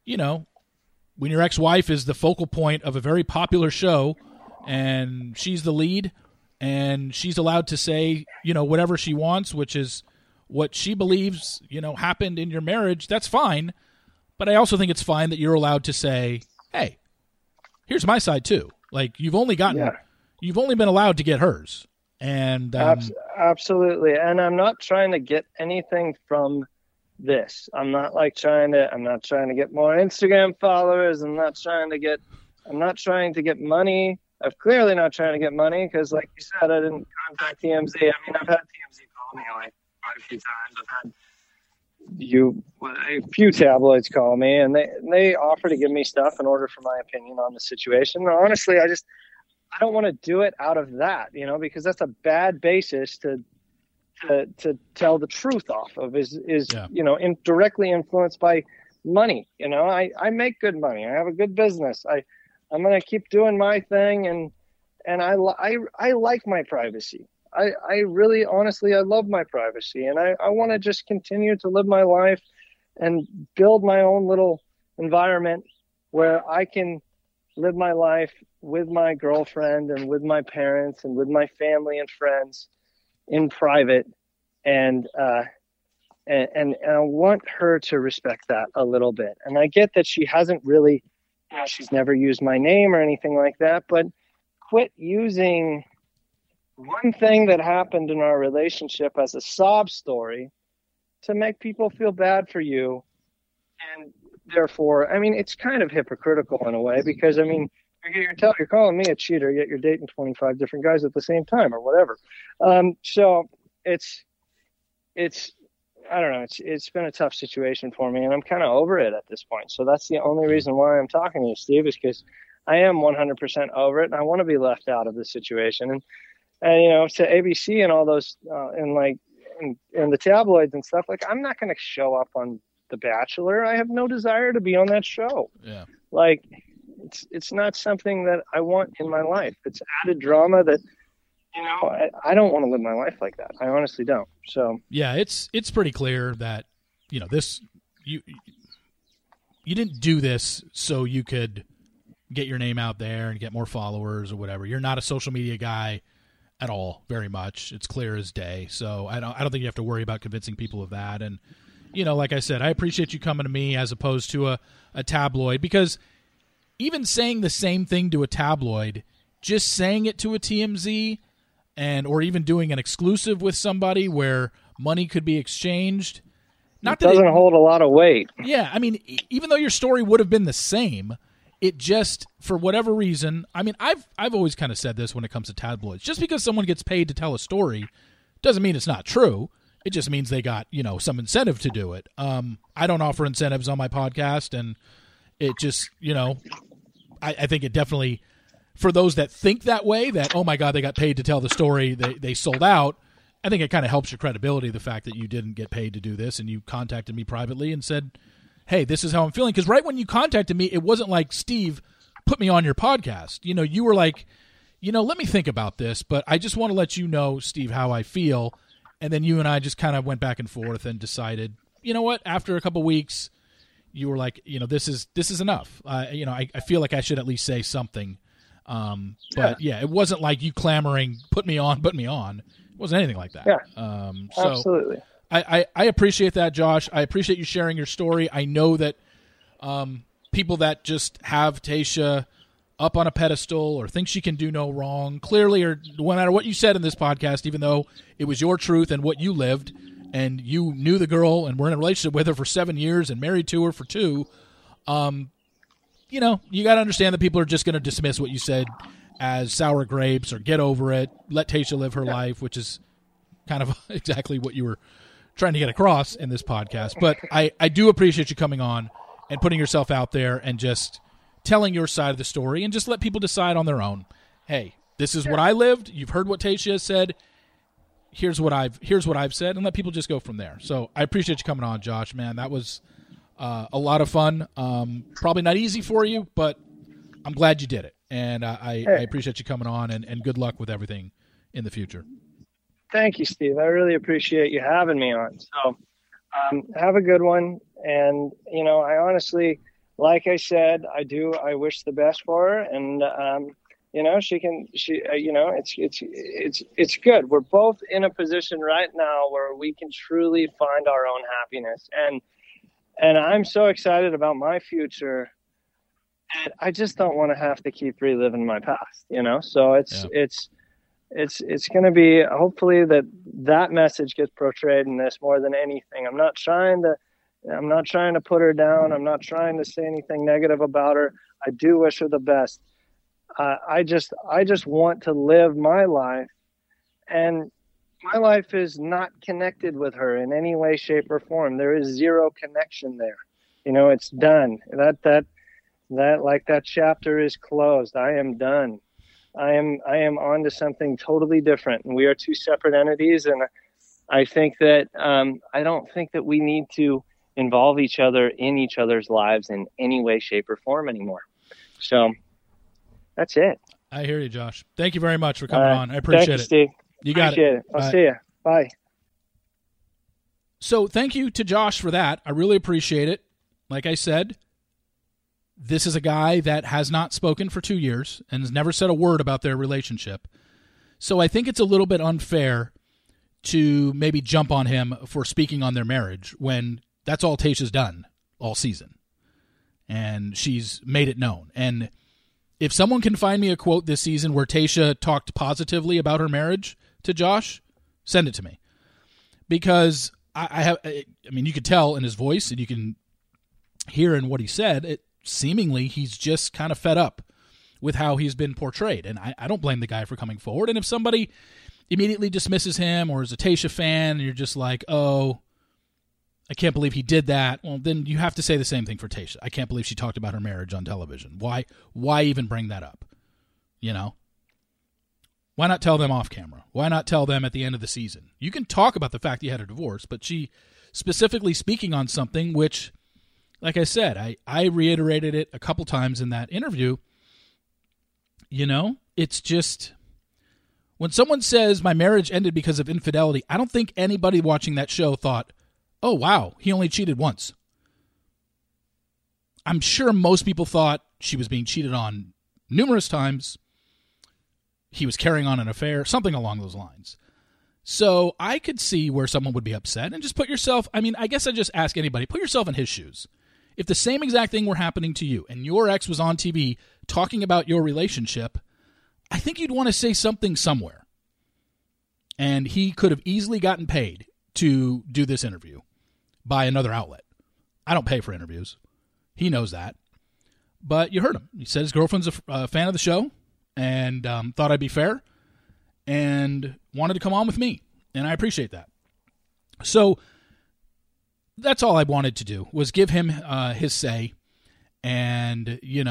when your ex-wife is the focal point of a very popular show and she's the lead and she's allowed to say, whatever she wants, which is what she believes, happened in your marriage, that's fine. But I also think it's fine that you're allowed to say, hey, here's my side too. Like, you've only been allowed to get hers. And absolutely. And I'm not trying to get anything from this. I'm not trying to get more Instagram followers. I'm not trying to get money. I'm clearly not trying to get money, because like you said, I didn't contact TMZ. I mean, I've had TMZ call me quite a few times. I've had a few tabloids call me, and they offer to give me stuff in order for my opinion on the situation. And honestly, I don't want to do it out of that, because that's a bad basis to tell the truth off of, is directly influenced by money. I make good money. I have a good business. I'm going to keep doing my thing. And I like my privacy. I really, honestly, I love my privacy, and I want to just continue to live my life and build my own little environment where I can live my life with my girlfriend and with my parents and with my family and friends in private. And I want her to respect that a little bit. And I get that she hasn't really, she's never used my name or anything like that, but quit using one thing that happened in our relationship as a sob story to make people feel bad for you. And therefore, I mean, it's kind of hypocritical in a way, because, I mean, you're calling me a cheater, yet you're dating 25 different guys at the same time or whatever. So it's, I don't know, it's been a tough situation for me, and I'm kind of over it at this point. So that's the only reason why I'm talking to you, Steve, is because I am 100% over it, and I want to be left out of this situation. And you know, to ABC and all those, and the tabloids and stuff, like, I'm not going to show up on The Bachelor. I have no desire to be on that show. Yeah. Like, it's not something that I want in my life. It's added drama that, you know, I don't want to live my life like that. I honestly don't. So yeah, it's pretty clear that, you know, this, you didn't do this so you could get your name out there and get more followers or whatever. You're not a social media guy at all, very much. It's clear as day. So I don't think you have to worry about convincing people of that. And, you know, like I said, I appreciate you coming to me as opposed to a tabloid, because even saying the same thing to a tabloid, just saying it to a TMZ, or even doing an exclusive with somebody where money could be exchanged, it doesn't hold a lot of weight. Yeah, I mean, even though your story would have been the same, it just, for whatever reason, I mean, I've always kind of said this when it comes to tabloids. Just because someone gets paid to tell a story doesn't mean it's not true. It just means they got, you know, some incentive to do it. I don't offer incentives on my podcast, and it just, you know, I think it definitely, for those that think that way, that, oh my God, they got paid to tell the story, they sold out, I think it kind of helps your credibility, the fact that you didn't get paid to do this and you contacted me privately and said, hey, this is how I'm feeling. Because right when you contacted me, it wasn't like, Steve, put me on your podcast. You know, you were like, you know, let me think about this, but I just want to let you know, Steve, how I feel. And then you and I just kind of went back and forth and decided, you know what, after a couple weeks, you were like, you know, this is enough. You know, I feel like I should at least say something. But yeah, it wasn't like you clamoring, put me on. It wasn't anything like that. Yeah, so absolutely. I appreciate that, Josh. I appreciate you sharing your story. I know that people that just have Tayshia up on a pedestal or think she can do no wrong, clearly, or no matter what you said in this podcast, even though it was your truth and what you lived, and you knew the girl and were in a relationship with her for 7 years and married to her for 2, you know, you got to understand that people are just going to dismiss what you said as sour grapes or get over it, let Tayshia live her life, which is kind of exactly what you were trying to get across in this podcast. But I do appreciate you coming on and putting yourself out there and just telling your side of the story, and just let people decide on their own. Hey, this is what I lived. You've heard what Tayshia said. Here's what I've said, and let people just go from there. So I appreciate you coming on, Josh, man. That was a lot of fun. Probably not easy for you, but I'm glad you did it. And I appreciate you coming on, and good luck with everything in the future. Thank you, Steve. I really appreciate you having me on. So have a good one. And, you know, I honestly, like I said, I wish the best for her. And, you know, you know, it's good. We're both in a position right now where we can truly find our own happiness. And I'm so excited about my future. And I just don't want to have to keep reliving my past, you know? So it's going to be, hopefully that message gets portrayed in this more than anything. I'm not trying to put her down. I'm not trying to say anything negative about her. I do wish her the best. I just want to live my life, and my life is not connected with her in any way, shape, or form. There is zero connection there. You know, it's done. That chapter is closed. I am done. I am on to something totally different, and we are two separate entities. And I think that I don't think that we need to involve each other in each other's lives in any way, shape, or form anymore. So that's it. I hear you, Josh. Thank you very much for coming on. I appreciate it. Steve. You got it. I'll see you. Bye. So thank you to Josh for that. I really appreciate it. Like I said, this is a guy that has not spoken for 2 years and has never said a word about their relationship. So I think it's a little bit unfair to maybe jump on him for speaking on their marriage when that's all Tayshia's done all season. And she's made it known. And If someone can find me a quote this season where Tayshia talked positively about her marriage to Josh, send it to me. Because I mean, you could tell in his voice, and you can hear in what he said, seemingly he's just kind of fed up with how he's been portrayed. And I don't blame the guy for coming forward. And if somebody immediately dismisses him or is a Tayshia fan and you're just like, oh, I can't believe he did that, well, then you have to say the same thing for Tayshia. I can't believe she talked about her marriage on television. Why even bring that up? You know? Why not tell them off camera? Why not tell them at the end of the season? You can talk about the fact you had a divorce, but she specifically speaking on something which, like I said, I reiterated it a couple times in that interview. You know, it's just, when someone says my marriage ended because of infidelity, I don't think anybody watching that show thought, oh, wow, he only cheated once. I'm sure most people thought she was being cheated on numerous times. He was carrying on an affair, something along those lines. So I could see where someone would be upset, and just put yourself, I mean, I guess I just ask anybody, put yourself in his shoes. If the same exact thing were happening to you and your ex was on TV talking about your relationship, I think you'd want to say something somewhere. And he could have easily gotten paid to do this interview by another outlet. I don't pay for interviews. He knows that. But you heard him. He said his girlfriend's a fan of the show and thought I'd be fair and wanted to come on with me. And I appreciate that. So that's all I wanted to do, was give him his say. And, you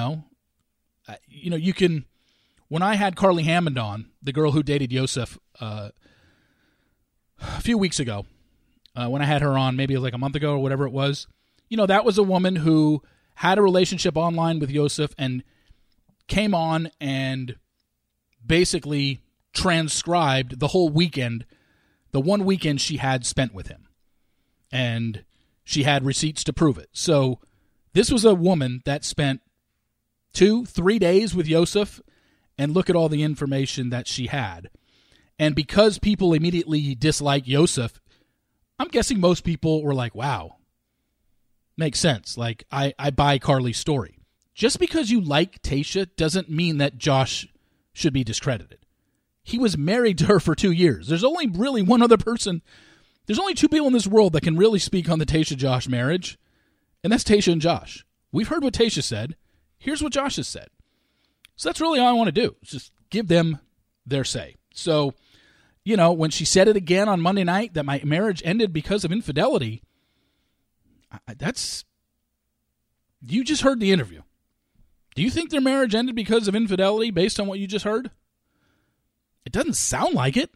can, when I had Carly Hammond on, the girl who dated Yosef a few weeks ago, when I had her on maybe like a month ago or whatever it was, that was a woman who had a relationship online with Yosef and came on and basically transcribed the whole weekend, the one weekend she had spent with him. And she had receipts to prove it. So this was a woman that spent 2-3 days with Yosef, and look at all the information that she had. And because people immediately dislike Yosef, I'm guessing most people were like, wow, makes sense. Like, I buy Carly's story. Just because you like Tayshia doesn't mean that Josh should be discredited. He was married to her for 2 years. There's only really one other person. There's only two people in this world that can really speak on the Tayshia-Josh marriage, and that's Tayshia and Josh. We've heard what Tayshia said. Here's what Josh has said. So that's really all I want to do, is just give them their say. So, when she said it again on Monday night, that my marriage ended because of infidelity, you just heard the interview. Do you think their marriage ended because of infidelity based on what you just heard? It doesn't sound like it.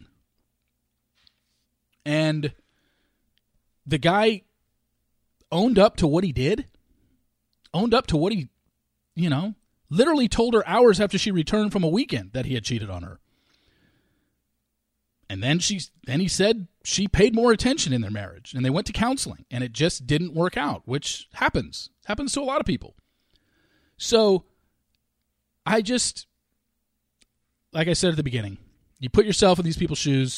And the guy owned up to what he did, owned up to what he, literally told her hours after she returned from a weekend that he had cheated on her. And then he said she paid more attention in their marriage, and they went to counseling, and it just didn't work out, which happens. It happens to a lot of people. So I just, like I said at the beginning, you put yourself in these people's shoes,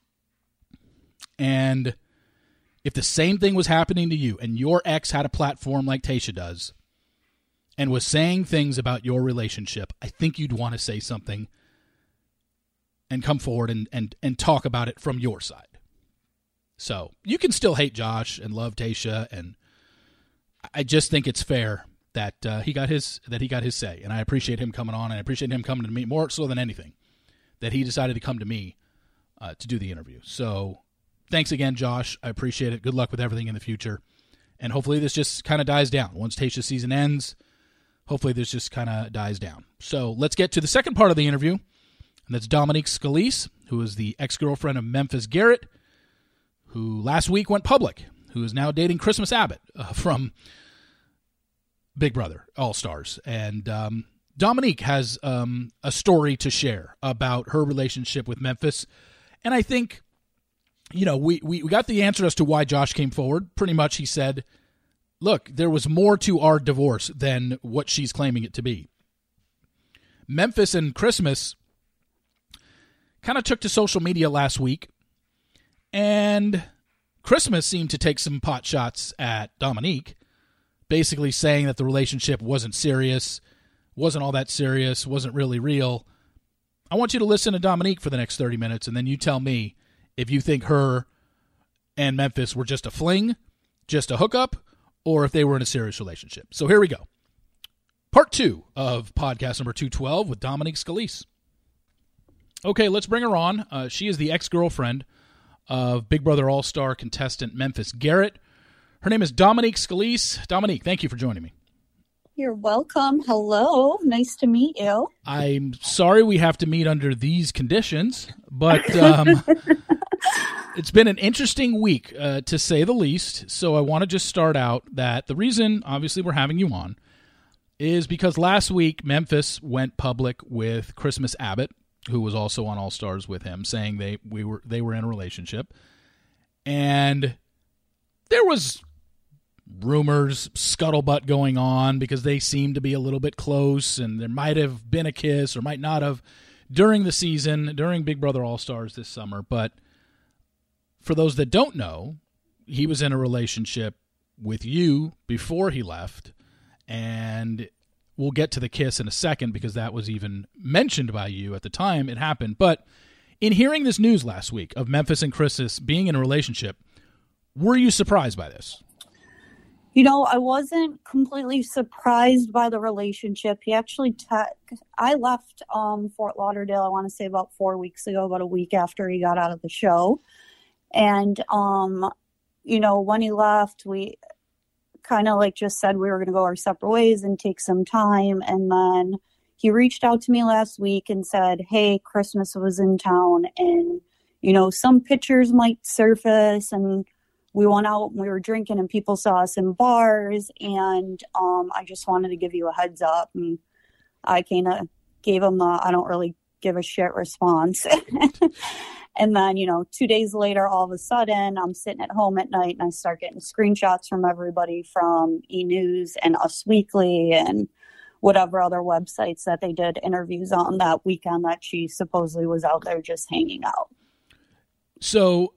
and if the same thing was happening to you and your ex had a platform like Tayshia does and was saying things about your relationship, I think you'd want to say something and come forward and talk about it from your side. So you can still hate Josh and love Tayshia, and I just think it's fair that he got his say, and I appreciate him coming on, and I appreciate him coming to me more so than anything, that he decided to come to me to do the interview. So thanks again, Josh. I appreciate it. Good luck with everything in the future, and hopefully this just kind of dies down. Once Tayshia's season ends, hopefully this just kind of dies down. So let's get to the second part of the interview, and that's Dominique Scalise, who is the ex-girlfriend of Memphis Garrett, who last week went public, who is now dating Christmas Abbott from Big Brother All-Stars. And Dominique has a story to share about her relationship with Memphis. And I think, we got the answer as to why Josh came forward. Pretty much he said, look, there was more to our divorce than what she's claiming it to be. Memphis and Christmas kind of took to social media last week, and Christmas seemed to take some pot shots at Dominique, basically saying that the relationship wasn't serious, wasn't all that serious, wasn't really real. I want you to listen to Dominique for the next 30 minutes, and then you tell me if you think her and Memphis were just a fling, just a hookup, or if they were in a serious relationship. So here we go. Part 2 of podcast number 212 with Dominique Scalise. Okay, let's bring her on. She is the ex-girlfriend of Big Brother All-Star contestant Memphis Garrett. Her name is Dominique Scalise. Dominique, thank you for joining me. You're welcome. Hello. Nice to meet you. I'm sorry we have to meet under these conditions, but it's been an interesting week, to say the least. So I want to just start out that the reason, obviously, we're having you on is because last week Memphis went public with Christmas Abbott, who was also on All Stars with him, saying they were in a relationship. And there was rumors, scuttlebutt going on because they seemed to be a little bit close, and there might have been a kiss or might not have during the season, during Big Brother All Stars this summer. But for those that don't know, he was in a relationship with you before he left, and we'll get to the kiss in a second because that was even mentioned by you at the time it happened. But in hearing this news last week of Memphis and Chris being in a relationship, were you surprised by this? You know, I wasn't completely surprised by the relationship. He actually, I left Fort Lauderdale, I want to say about 4 weeks ago, about a week after he got out of the show. And, you know, when he left, we kind of like just said we were going to go our separate ways and take some time. And then he reached out to me last week and said, hey, Christmas was in town and, you know, some pictures might surface, and we went out and we were drinking and people saw us in bars, and I just wanted to give you a heads up. And I kind of gave him the I don't really give a shit response. And then, you know, 2 days later, all of a sudden, I'm sitting at home at night and I start getting screenshots from everybody from E! News and Us Weekly and whatever other websites that they did interviews on that weekend that she supposedly was out there just hanging out. So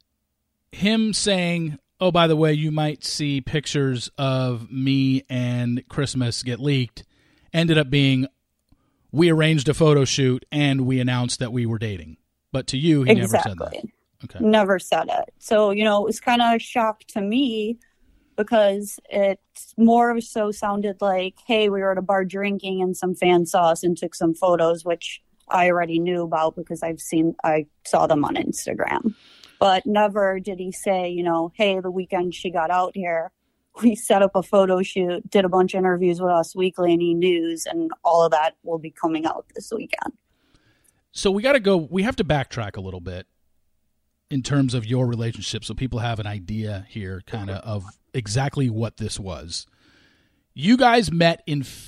him saying, oh, by the way, you might see pictures of me and Christmas get leaked, ended up being, we arranged a photo shoot and we announced that we were dating. But to you, he never said that. Okay. Never said it. So, you know, it was kind of a shock to me because it more so sounded like, hey, we were at a bar drinking and some fans saw us and took some photos, which I already knew about because I saw them on Instagram. But never did he say, you know, hey, the weekend she got out here, we set up a photo shoot, did a bunch of interviews with Us Weekly and E! News, and all of that will be coming out this weekend. So we have to backtrack a little bit in terms of your relationship so people have an idea here kind of exactly what this was. You guys met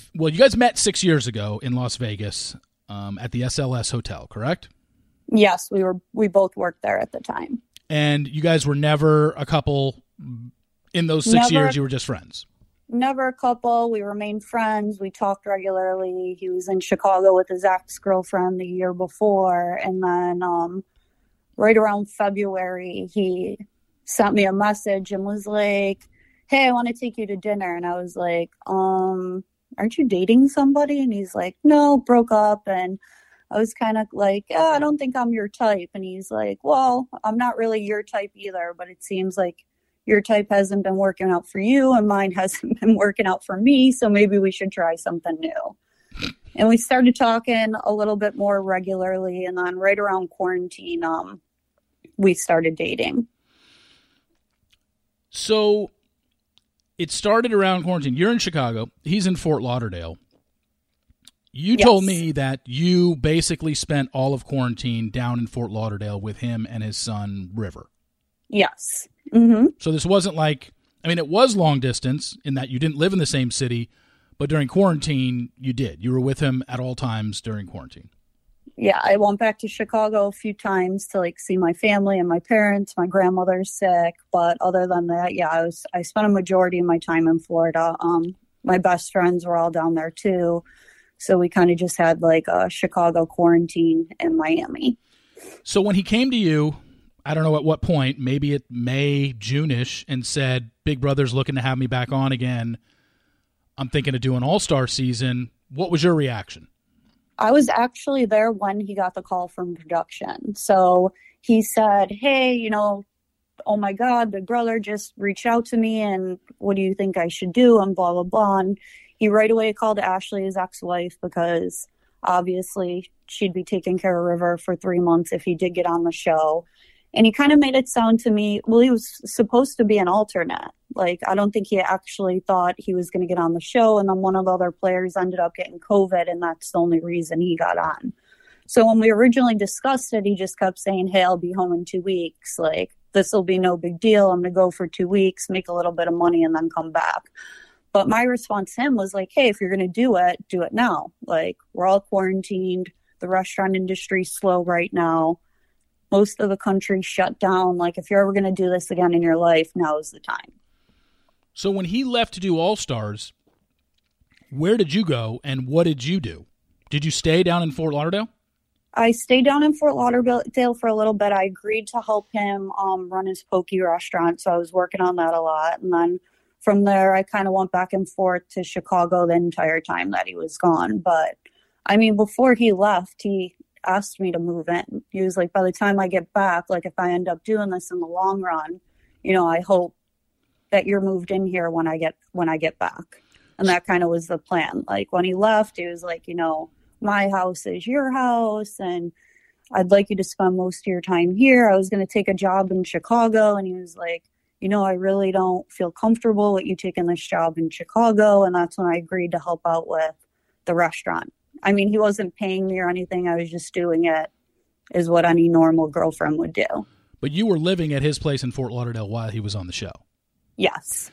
6 years ago in Las Vegas at the SLS Hotel, correct? Yes, we both worked there at the time. And you guys were never a couple in those 6 years, you were just friends? Never a couple. We remained friends. We talked regularly. He was in Chicago with his ex-girlfriend the year before. And then right around February, he sent me a message and was like, hey, I want to take you to dinner. And I was like, aren't you dating somebody? And he's like, no, broke up. And I was kind of like, I don't think I'm your type. And he's like, well, I'm not really your type either, but it seems like your type hasn't been working out for you and mine hasn't been working out for me. So maybe we should try something new. And we started talking a little bit more regularly. And then right around quarantine, we started dating. So it started around quarantine. You're in Chicago. He's in Fort Lauderdale. You told me that you basically spent all of quarantine down in Fort Lauderdale with him and his son, River. Yes. Mm-hmm. So this wasn't like, I mean, it was long distance in that you didn't live in the same city, but during quarantine, you did. You were with him at all times during quarantine. Yeah, I went back to Chicago a few times to like see my family and my parents. My grandmother's sick, but other than that, yeah, I spent a majority of my time in Florida. My best friends were all down there too. So we kind of just had like a Chicago quarantine in Miami. So when he came to you, I don't know at what point, maybe at May, June-ish, and said, Big Brother's looking to have me back on again. I'm thinking of doing All-Star season. What was your reaction? I was actually there when he got the call from production. So he said, hey, you know, oh my God, Big Brother just reached out to me and what do you think I should do? And blah, blah, blah. And he right away called Ashley, his ex-wife, because obviously she'd be taking care of River for 3 months if he did get on the show. And he kind of made it sound to me, well, he was supposed to be an alternate. Like, I don't think he actually thought he was going to get on the show. And then one of the other players ended up getting COVID, and that's the only reason he got on. So when we originally discussed it, he just kept saying, hey, I'll be home in 2 weeks. Like, this will be no big deal. I'm going to go for 2 weeks, make a little bit of money, and then come back. But my response to him was like, hey, if you're going to do it now. Like, we're all quarantined. The restaurant industry's slow right now. Most of the country shut down. Like, if you're ever going to do this again in your life, now is the time. So when he left to do All-Stars, where did you go and what did you do? Did you stay down in Fort Lauderdale? I stayed down in Fort Lauderdale for a little bit. I agreed to help him run his poke restaurant, so I was working on that a lot. And then from there, I kind of went back and forth to Chicago the entire time that he was gone. But, I mean, before he left, he asked me to move in. He was like, by the time I get back, like, if I end up doing this in the long run, you know, I hope that you're moved in here when I get back. And that kind of was the plan. Like, when he left, he was like, you know, my house is your house, and I'd like you to spend most of your time here. I was going to take a job in Chicago, and he was like, you know, I really don't feel comfortable with you taking this job in Chicago. And that's when I agreed to help out with the restaurant. I mean, he wasn't paying me or anything. I was just doing it as what any normal girlfriend would do. But you were living at his place in Fort Lauderdale while he was on the show. Yes.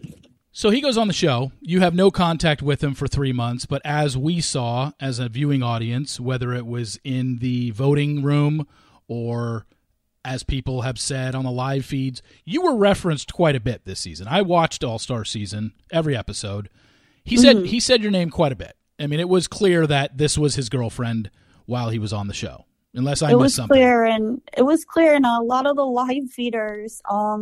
So he goes on the show. You have no contact with him for 3 months, but as we saw as a viewing audience, whether it was in the voting room or as people have said on the live feeds, you were referenced quite a bit this season. I watched All-Star season, every episode. He said your name quite a bit. I mean, it was clear that this was his girlfriend while he was on the show, unless I missed something. It was clear, and a lot of the live feeders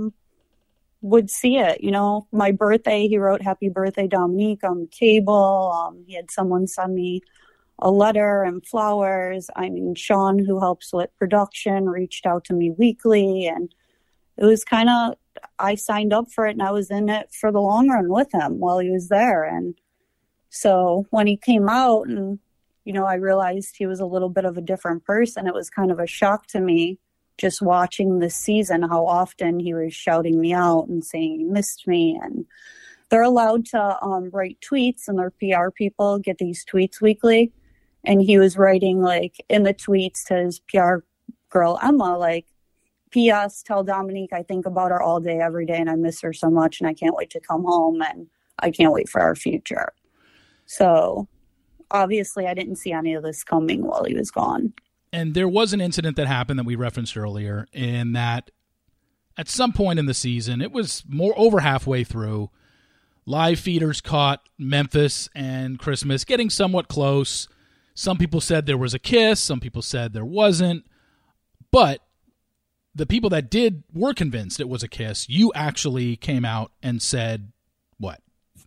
would see it. You know, my birthday, he wrote "Happy Birthday, Dominique" on the table. He had someone send me a letter and flowers. I mean, Sean, who helps with production, reached out to me weekly, and it was kind of, I signed up for it, and I was in it for the long run with him while he was there. And so when he came out and, you know, I realized he was a little bit of a different person, it was kind of a shock to me just watching this season, how often he was shouting me out and saying he missed me. And they're allowed to write tweets, and their PR people get these tweets weekly. And he was writing, like, in the tweets to his PR girl, Emma, like, P.S. tell Dominique I think about her all day, every day, and I miss her so much, and I can't wait to come home, and I can't wait for our future. So obviously I didn't see any of this coming while he was gone. And there was an incident that happened that we referenced earlier, in that at some point in the season, it was more over halfway through, live feeders caught Memphis and Christmas getting somewhat close. Some people said there was a kiss. Some people said there wasn't. But the people that were convinced it was a kiss. You actually came out and said what?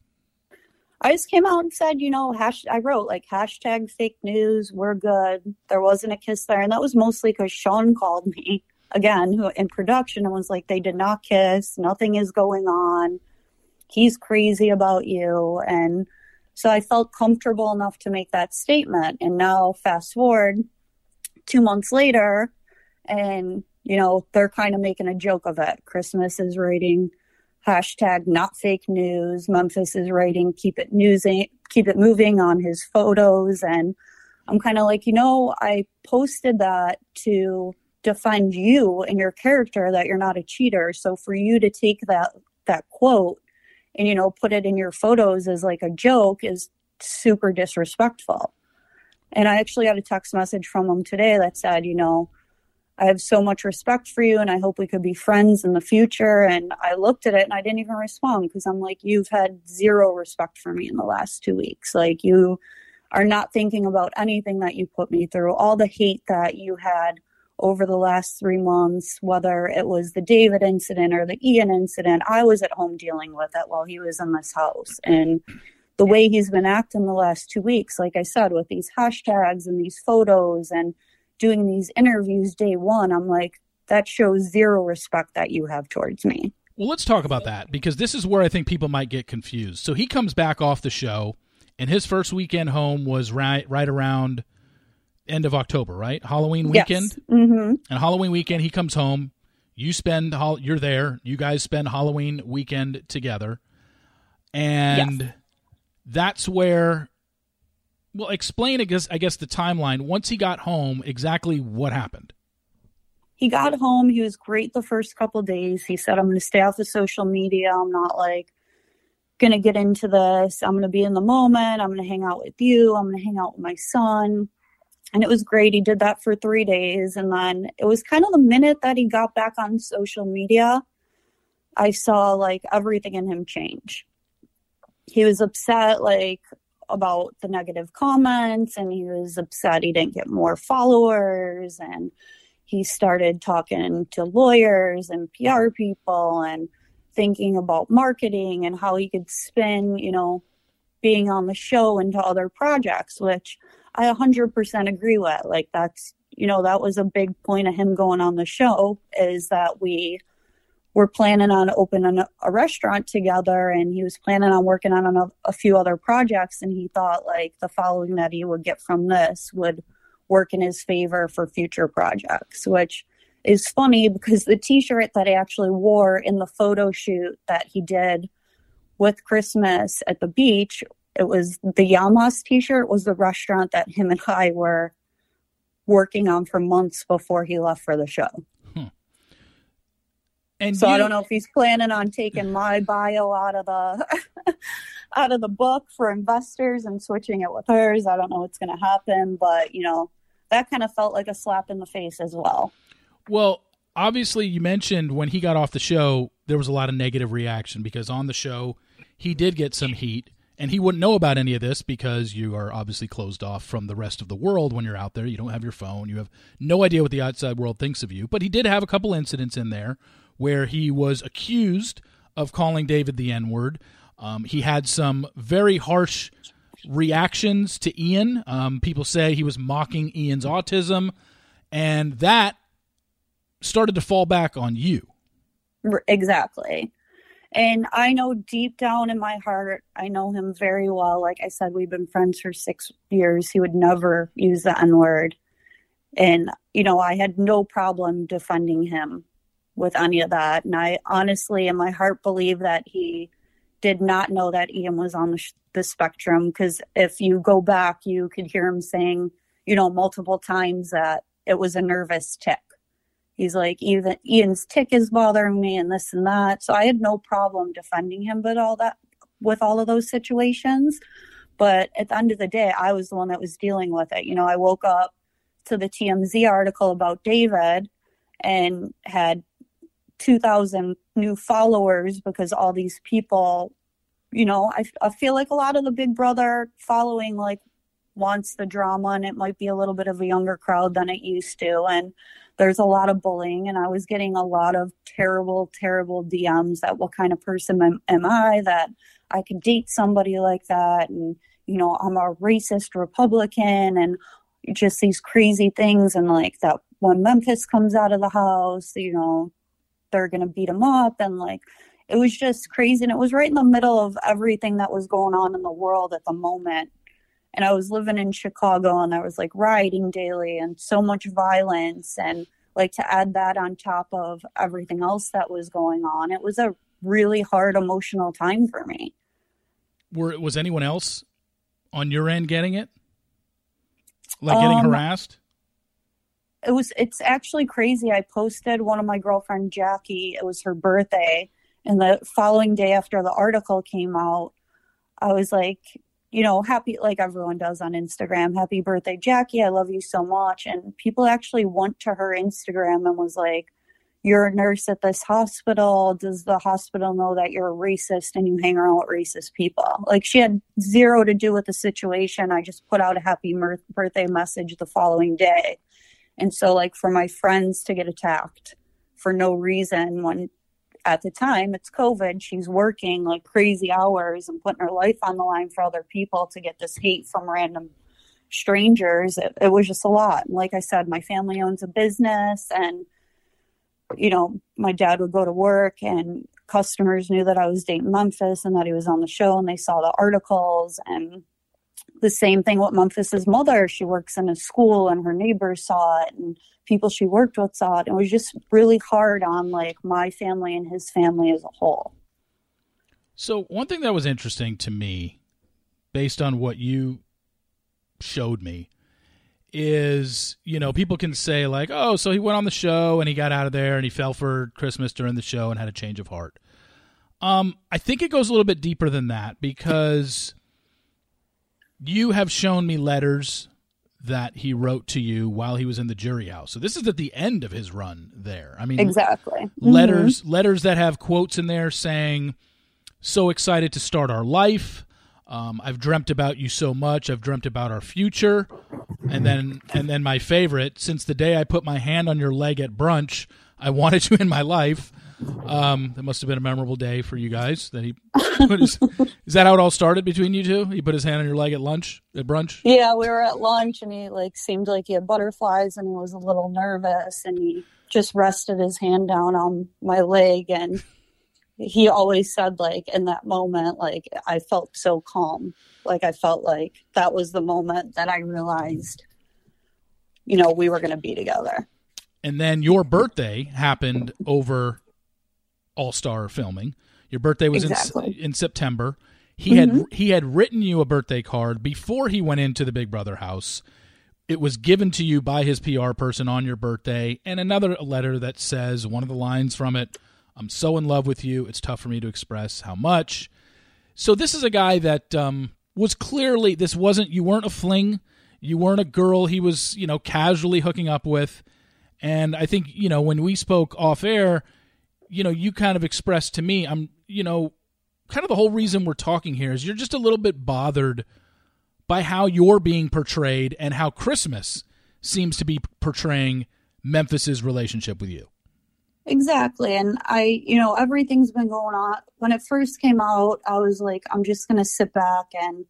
I just came out and said, you know, I wrote like hashtag fake news. We're good. There wasn't a kiss there. And that was mostly because Sean called me again, who in production, and was like, they did not kiss. Nothing is going on. He's crazy about you. And so I felt comfortable enough to make that statement. And now fast forward 2 months later, and, you know, they're kind of making a joke of it. Christmas is writing hashtag not fake news. Memphis is writing keep it moving on his photos. And I'm kind of like, you know, I posted that to defend you and your character, that you're not a cheater. So for you to take that quote and, you know, put it in your photos as like a joke is super disrespectful. And I actually got a text message from him today that said, you know, I have so much respect for you and I hope we could be friends in the future. And I looked at it and I didn't even respond, because I'm like, you've had zero respect for me in the last 2 weeks. Like, you are not thinking about anything that you put me through. All the hate that you had over the last 3 months, whether it was the David incident or the Ian incident, I was at home dealing with it while he was in this house. And the way he's been acting the last 2 weeks, like I said, with these hashtags and these photos and doing these interviews day one, I'm like, that shows zero respect that you have towards me. Well, let's talk about that, because this is where I think people might get confused. So he comes back off the show, and his first weekend home was right around end of October, right? Halloween weekend? Yes. Mm-hmm. And Halloween weekend, he comes home. You're there. You guys spend Halloween weekend together. And yes. That's where, well, explain, I guess, the timeline. Once he got home, exactly what happened. He got home. He was great the first couple of days. He said, I'm going to stay off of social media. I'm not going to get into this. I'm going to be in the moment. I'm going to hang out with you. I'm going to hang out with my son. And it was great. He did that for 3 days. And then it was kind of the minute that he got back on social media, I saw everything in him change. He was upset about the negative comments, and he was upset he didn't get more followers, and he started talking to lawyers and PR people and thinking about marketing and how he could spin, being on the show into other projects, which I 100% agree with. That's, that was a big point of him going on the show, is that we were planning on opening a restaurant together, and he was planning on working on a few other projects. And he thought the following that he would get from this would work in his favor for future projects, which is funny because the t-shirt that I actually wore in the photo shoot that he did with Christmas at the beach, it was the Yamas t-shirt, was the restaurant that him and I were working on for months before he left for the show. And so I don't know if he's planning on taking my bio out of the book for investors and switching it with hers. I don't know what's going to happen, but that kind of felt like a slap in the face as well. Well, obviously you mentioned when he got off the show, there was a lot of negative reaction, because on the show he did get some heat, and he wouldn't know about any of this because you are obviously closed off from the rest of the world when you're out there. You don't have your phone. You have no idea what the outside world thinks of you. But he did have a couple incidents in there where he was accused of calling David the N-word. He had some very harsh reactions to Ian. People say he was mocking Ian's autism, and that started to fall back on you. Exactly. And I know deep down in my heart, I know him very well. Like I said, we've been friends for 6 years. He would never use the N-word. And, I had no problem defending him with any of that. And I honestly, in my heart, believe that he did not know that Ian was on the spectrum, because if you go back, you could hear him saying, multiple times that it was a nervous tick. He's like, even Ian's tick is bothering me and this and that. So I had no problem defending him with all of those situations. But at the end of the day, I was the one that was dealing with it. I woke up to the TMZ article about David and had 2,000 new followers because all these people, I feel like a lot of the Big Brother following wants the drama, and it might be a little bit of a younger crowd than it used to. And there's a lot of bullying, and I was getting a lot of terrible, terrible DMs that what kind of person am I that I could date somebody like that? And, I'm a racist Republican, and just these crazy things. And that when Memphis comes out of the house, they're going to beat him up. And it was just crazy. And it was right in the middle of everything that was going on in the world at the moment. And I was living in Chicago, and I was rioting daily and so much violence. And to add that on top of everything else that was going on, it was a really hard emotional time for me. Was anyone else on your end getting it? Getting harassed? It's actually crazy. I posted one of my girlfriend, Jackie. It was her birthday. And the following day after the article came out, I was happy, like everyone does on Instagram, happy birthday, Jackie. I love you so much. And people actually went to her Instagram and was like, you're a nurse at this hospital. Does the hospital know that you're a racist and you hang around with racist people? She had zero to do with the situation. I just put out a happy birthday message the following day. And so for my friends to get attacked for no reason when at the time, it's COVID. She's working like crazy hours and putting her life on the line for other people to get this hate from random strangers. It was just a lot. And like I said, my family owns a business, and, you know, my dad would go to work and customers knew that I was dating Memphis and that he was on the show, and they saw the articles. And the same thing with Memphis's mother. She works in a school and her neighbors saw it, and people she worked with saw it. It was just really hard on like my family and his family as a whole. So one thing that was interesting to me, based on what you showed me, is, you know, people can say like, oh, so he went on the show and he got out of there and he fell for Christmas during the show and had a change of heart. I think it goes a little bit deeper than that, because you have shown me letters that he wrote to you while he was in the jury house. So this is at the end of his run there. I mean, exactly. Letters that have quotes in there saying, so excited to start our life. I've dreamt about you so much. I've dreamt about our future. And then my favorite, since the day I put my hand on your leg at brunch, I wanted you in my life. That must have been a memorable day for you guys. That he put his, is that how it all started between you two? He put his hand on your leg at brunch? Yeah, we were at lunch, and he like seemed like he had butterflies, and he was a little nervous, and he just rested his hand down on my leg, and he always said, like, in that moment, like, I felt so calm. Like, I felt like that was the moment that I realized, you know, we were going to be together. And then your birthday happened over All-Star filming. Your birthday was in September. He had written you a birthday card before he went into the Big Brother house. It was given to you by his PR person on your birthday, and another letter that says, one of the lines from it, I'm so in love with you, it's tough for me to express how much. So this is a guy that was clearly, you weren't a fling, you weren't a girl he was, you know, casually hooking up with. And I think, you know, when we spoke off air, you know, you kind of expressed to me, you know, kind of the whole reason we're talking here is you're just a little bit bothered by how you're being portrayed and how Christmas seems to be portraying Memphis's relationship with you. Exactly. And you know, everything's been going on. When it first came out, I was like, I'm just going to sit back and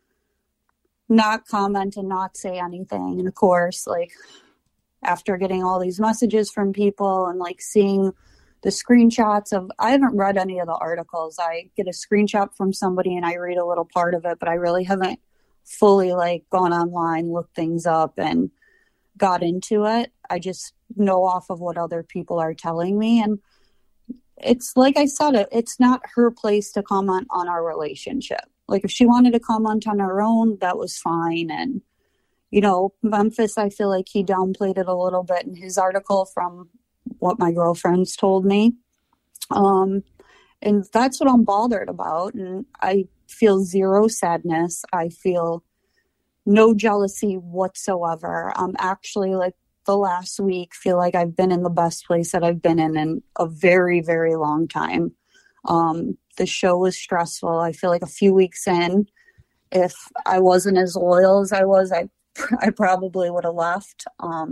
not comment and not say anything. And of course, like, after getting all these messages from people and like seeing the screenshots of, I haven't read any of the articles. I get a screenshot from somebody and I read a little part of it, but I really haven't fully like gone online, looked things up and got into it. I just know off of what other people are telling me. And it's like I said, it's not her place to comment on our relationship. Like, if she wanted to comment on her own, that was fine. And, you know, Memphis, I feel like he downplayed it a little bit in his article from what my girlfriends told me. And that's what I'm bothered about. And I feel zero sadness. I feel no jealousy whatsoever. I'm actually, like, the last week, feel like I've been in the best place that I've been in a very, very long time. The show was stressful. I feel like a few weeks in, if I wasn't as loyal as I was, I probably would have left.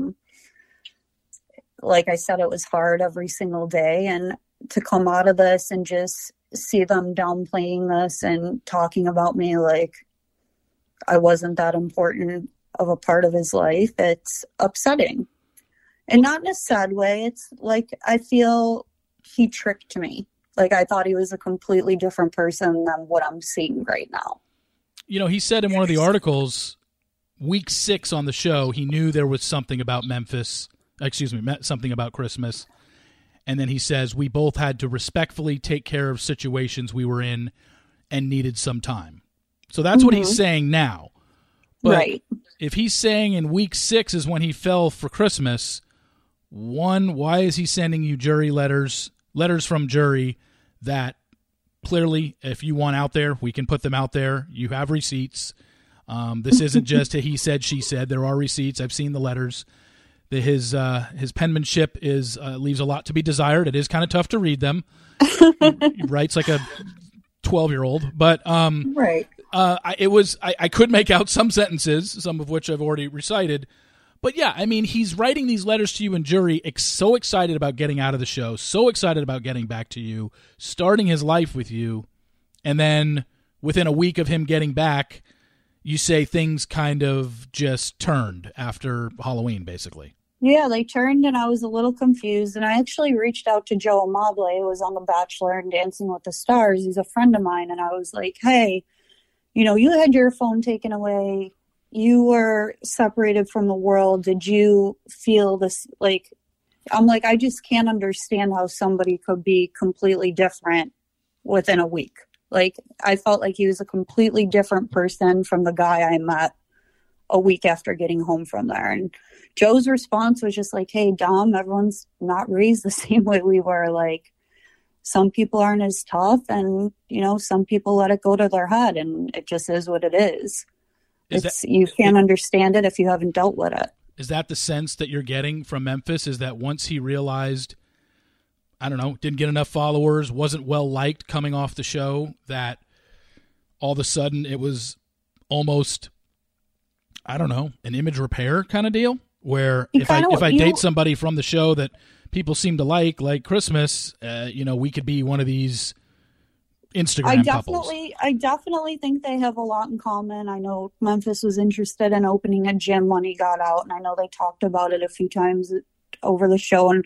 Like I said, it was hard every single day. And to come out of this and just see them downplaying this and talking about me like I wasn't that important of a part of his life, it's upsetting. And not in a sad way. It's like, I feel he tricked me. Like, I thought he was a completely different person than what I'm seeing right now. You know, he said in one of the articles, week 6 on the show, he knew there was something about something about Christmas. And then he says, we both had to respectfully take care of situations we were in and needed some time. So that's what he's saying now. But right. If he's saying in week 6 is when he fell for Christmas, one, why is he sending you letters from jury that clearly, if you want out there, we can put them out there. You have receipts. This isn't just a he said, she said. There are receipts. I've seen the letters. His penmanship leaves a lot to be desired. It is kind of tough to read them. He writes like a 12-year-old, but right. I could make out some sentences, some of which I've already recited, But yeah, I mean, he's writing these letters to you and Jury, so excited about getting out of the show, so excited about getting back to you, starting his life with you, and then within a week of him getting back, you say things kind of just turned after Halloween, basically. Yeah, they turned, and I was a little confused. And I actually reached out to Joe Amable, who was on The Bachelor and Dancing with the Stars. He's a friend of mine. And I was like, hey, you know, you had your phone taken away. You were separated from the world. Did you feel this? Like, I'm like, I just can't understand how somebody could be completely different within a week. Like, I felt like he was a completely different person from the guy I met a week after getting home from there. And Joe's response was just like, hey, Dom, everyone's not raised the same way we were. Like, some people aren't as tough, and, you know, some people let it go to their head, and it just is what it is. You can't understand it if you haven't dealt with it. Is that the sense that you're getting from Memphis, is that once he realized, I don't know, didn't get enough followers, wasn't well liked coming off the show, that all of a sudden it was almost, I don't know, an image repair kind of deal? Where if I date somebody from the show that people seem to like Christmas, you know, we could be one of these Instagram couples. I definitely think they have a lot in common. I know Memphis was interested in opening a gym when he got out, and I know they talked about it a few times over the show. And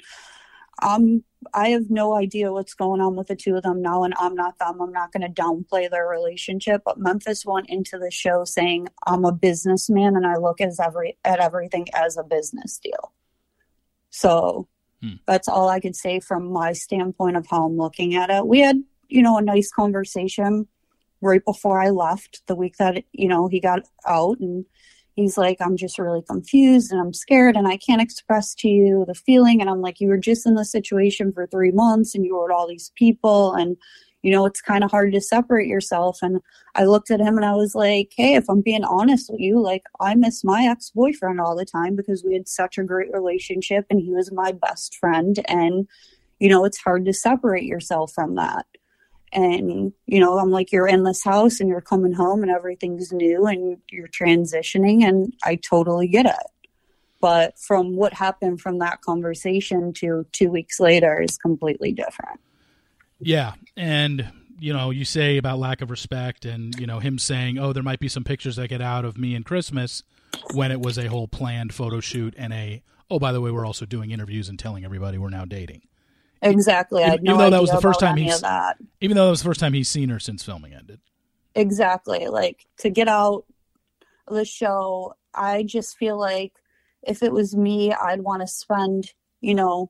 I have no idea what's going on with the two of them now, and I'm not them. I'm not going to downplay their relationship, but Memphis went into the show saying, I'm a businessman and I look at everything as a business deal. So that's all I could say from my standpoint of how I'm looking at it. We had, you know, a nice conversation right before I left the week that, you know, he got out, and he's like, I'm just really confused and I'm scared and I can't express to you the feeling. And I'm like, you were just in this situation for 3 months and you were with all these people, and, you know, it's kind of hard to separate yourself. And I looked at him and I was like, hey, if I'm being honest with you, like, I miss my ex-boyfriend all the time because we had such a great relationship and he was my best friend. And, you know, it's hard to separate yourself from that. And, you know, I'm like, you're in this house and you're coming home and everything's new and you're transitioning, and I totally get it. But from what happened from that conversation to 2 weeks later is completely different. Yeah. And, you know, you say about lack of respect and, you know, him saying, oh, there might be some pictures that get out of me and Christmas, when it was a whole planned photo shoot and oh, by the way, we're also doing interviews and telling everybody we're now dating. Exactly. I had no idea about any of that. Even though that was the first time he's seen her since filming ended. Exactly. Like, to get out of the show, I just feel like if it was me, I'd want to spend, you know,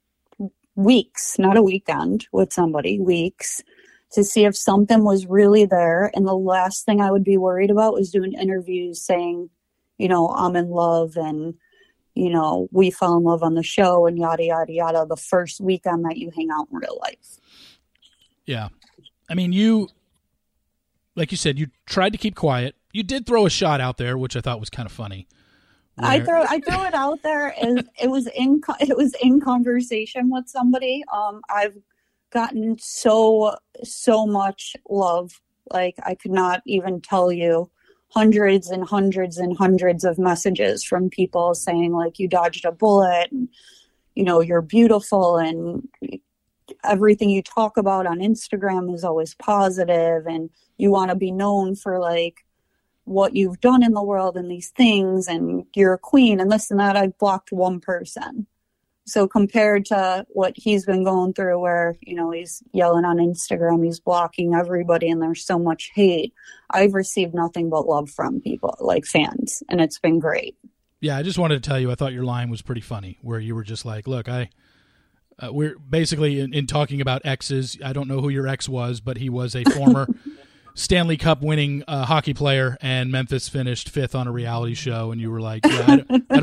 weeks, not a weekend, with somebody, weeks, to see if something was really there. And the last thing I would be worried about was doing interviews saying, you know, I'm in love and, you know, we fell in love on the show and yada, yada, yada, the first weekend that you hang out in real life. Yeah. I mean, you, like you said, you tried to keep quiet. You did throw a shot out there, which I thought was kind of funny. I threw it out there. It was in conversation with somebody. I've gotten so much love. Like, I could not even tell you. Hundreds and hundreds and hundreds of messages from people saying, like, you dodged a bullet, and, you know, you're beautiful, and everything you talk about on Instagram is always positive, and you want to be known for, like, what you've done in the world and these things, and you're a queen and this and that. I've blocked one person. So compared to what he's been going through, where, you know, he's yelling on Instagram, he's blocking everybody, and there's so much hate, I've received nothing but love from people, like fans, and it's been great. Yeah, I just wanted to tell you, I thought your line was pretty funny, where you were just like, look, we're basically in talking about exes. I don't know who your ex was, but he was a former Stanley Cup winning hockey player, and Memphis finished 5th on a reality show, and you were like, yeah,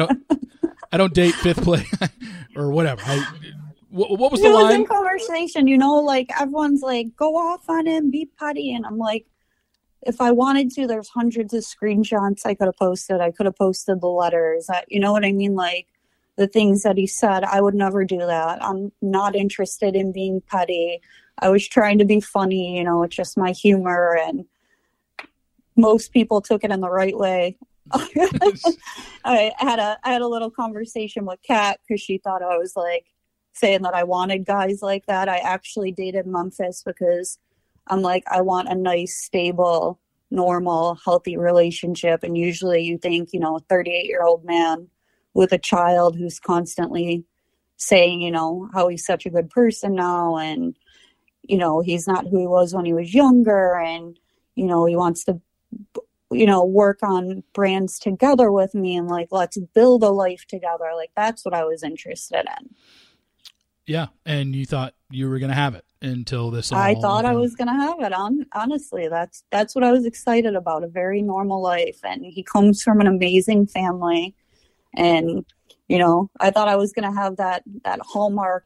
I don't date 5th place or whatever. What was the line? It was in conversation, you know, like, everyone's like, go off on him, be petty. And I'm like, if I wanted to, there's hundreds of screenshots I could have posted. I could have posted the letters. You know what I mean? Like, the things that he said, I would never do that. I'm not interested in being petty. I was trying to be funny, you know, it's just my humor. And most people took it in the right way. I had a little conversation with Kat because she thought I was like saying that I wanted guys like that. I actually dated Memphis because I'm like, I want a nice, stable, normal, healthy relationship. And usually you think, a 38-year-old man with a child who's constantly saying, how he's such a good person now. And, he's not who he was when he was younger. And, he wants to, work on brands together with me and like, let's build a life together. Like, that's what I was interested in. Yeah. And you thought you were going to have it until this. I thought I was going to have it. Honestly, that's what I was excited about. A very normal life. And he comes from an amazing family. And, I thought I was going to have that Hallmark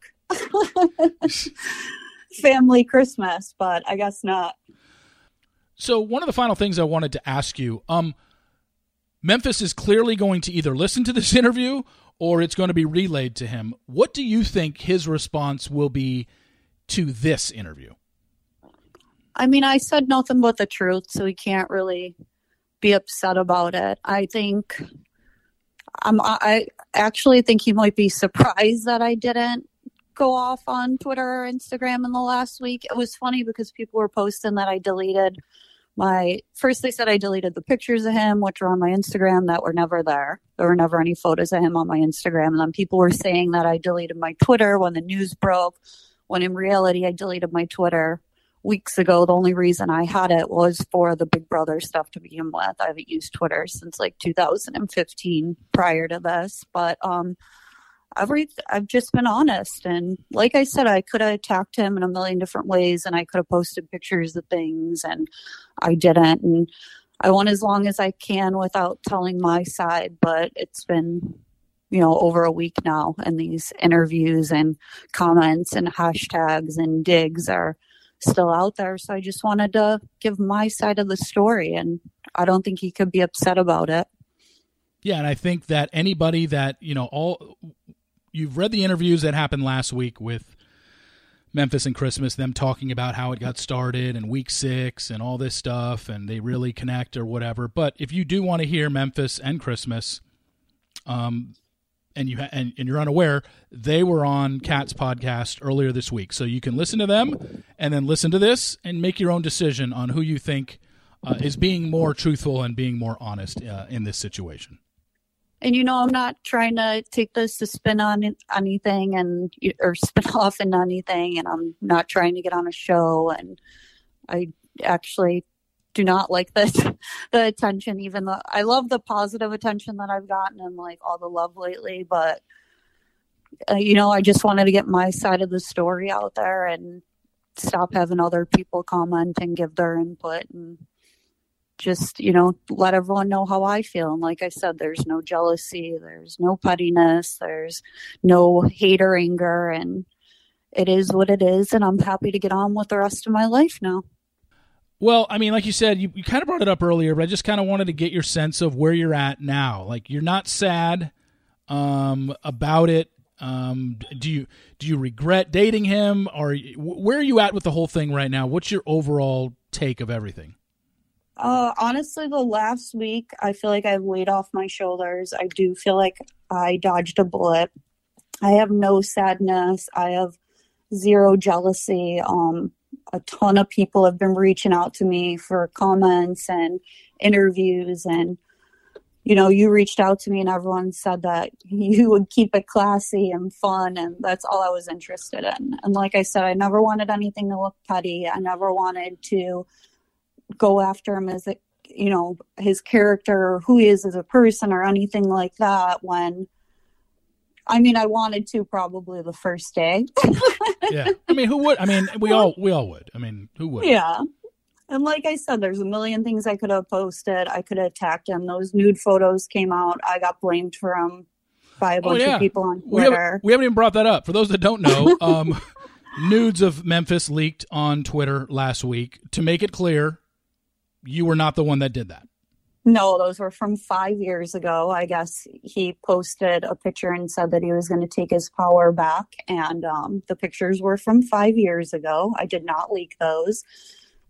family Christmas, but I guess not. So one of the final things I wanted to ask you, Memphis is clearly going to either listen to this interview or it's going to be relayed to him. What do you think his response will be to this interview? I mean, I said nothing but the truth, so he can't really be upset about it. I actually think he might be surprised that I didn't go off on Twitter or Instagram in the last week. It was funny because people were posting that I deleted first they said I deleted the pictures of him, which were on my Instagram, that were never there. There were never any photos of him on my Instagram. And then people were saying that I deleted my Twitter when the news broke, when in reality I deleted my Twitter weeks ago. The only reason I had it was for the Big Brother stuff to begin with. I haven't used Twitter since like 2015 prior to this. But I've just been honest. And like I said, I could have attacked him in a million different ways and I could have posted pictures of things and I didn't. And I went as long as I can without telling my side, but it's been, over a week now. And these interviews and comments and hashtags and digs are still out there. So I just wanted to give my side of the story. And I don't think he could be upset about it. Yeah. And I think that anybody that, you've read the interviews that happened last week with Memphis and Christmas, them talking about how it got started in week 6 and all this stuff, and they really connect or whatever. But if you do want to hear Memphis and Christmas, and you're unaware, they were on Kat's podcast earlier this week. So you can listen to them and then listen to this and make your own decision on who you think is being more truthful and being more honest in this situation. And, I'm not trying to take this to spin on anything or spin off into anything. And I'm not trying to get on a show. And I actually do not like the attention, even though I love the positive attention that I've gotten and like all the love lately. But, I just wanted to get my side of the story out there and stop having other people comment and give their input and just, let everyone know how I feel. And like I said, there's no jealousy, there's no pettiness, there's no hate or anger, and it is what it is. And I'm happy to get on with the rest of my life now. Well, I mean, like you said, you kind of brought it up earlier, but I just kind of wanted to get your sense of where you're at now. Like, you're not sad about it. Do you regret dating him, or where are you at with the whole thing right now? What's your overall take of everything? Honestly, the last week, I feel like I've weighed off my shoulders. I do feel like I dodged a bullet. I have no sadness. I have zero jealousy. A ton of people have been reaching out to me for comments and interviews. And, you reached out to me and everyone said that you would keep it classy and fun. And that's all I was interested in. And like I said, I never wanted anything to look petty. I never wanted to go after him as his character or who he is as a person or anything like that. I wanted to probably the first day. Yeah. I mean, who would? I mean, we all would. I mean, who would? Yeah. And like I said, there's a million things I could have posted. I could have attacked him. Those nude photos came out. I got blamed for them by a bunch of people on Twitter. We haven't even brought that up. For those that don't know, nudes of Memphis leaked on Twitter last week. To make it clear, you were not the one that did that. No, those were from 5 years ago. I guess he posted a picture and said that he was going to take his power back. And the pictures were from 5 years ago. I did not leak those.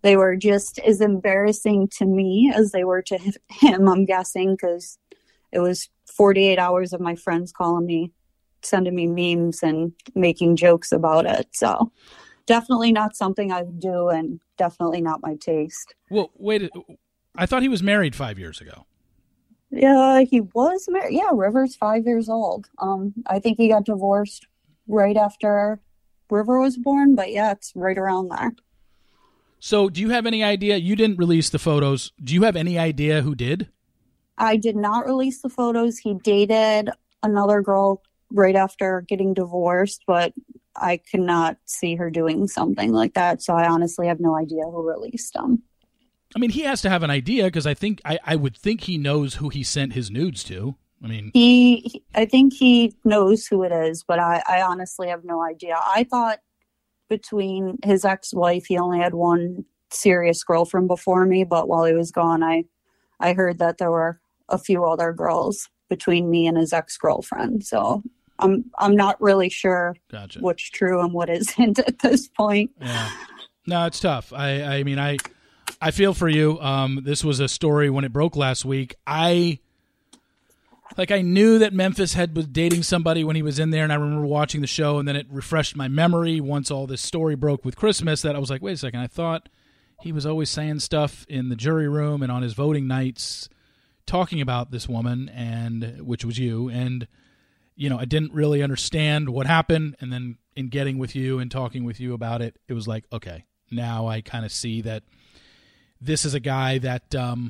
they were just as embarrassing to me as they were to him, I'm guessing, because it was 48 hours of my friends calling me, sending me memes and making jokes about it. So definitely not something I would do, and definitely not my taste. Well, wait, I thought he was married 5 years ago. Yeah, he was married. Yeah, River's 5 years old. I think he got divorced right after River was born, but yeah, it's right around there. So do you have any idea? You didn't release the photos. Do you have any idea who did? I did not release the photos. He dated another girl right after getting divorced, but I could not see her doing something like that. So I honestly have no idea who released them. I mean, he has to have an idea, because I would think he knows who he sent his nudes to. I mean, I think he knows who it is, but I honestly have no idea. I thought between his ex-wife, he only had one serious girlfriend before me, but while he was gone, I heard that there were a few other girls between me and his ex-girlfriend. So I'm not really sure what's true and what isn't at this point. Yeah. No, it's tough. I mean, I feel for you. This was a story when it broke last week. I knew that Memphis was dating somebody when he was in there, and I remember watching the show, and then it refreshed my memory once all this story broke with Christmas, that I was like, wait a second, I thought he was always saying stuff in the jury room and on his voting nights talking about this woman, and which was you, and I didn't really understand what happened, and then in getting with you and talking with you about it, it was like, okay, now I kind of see that this is a guy that,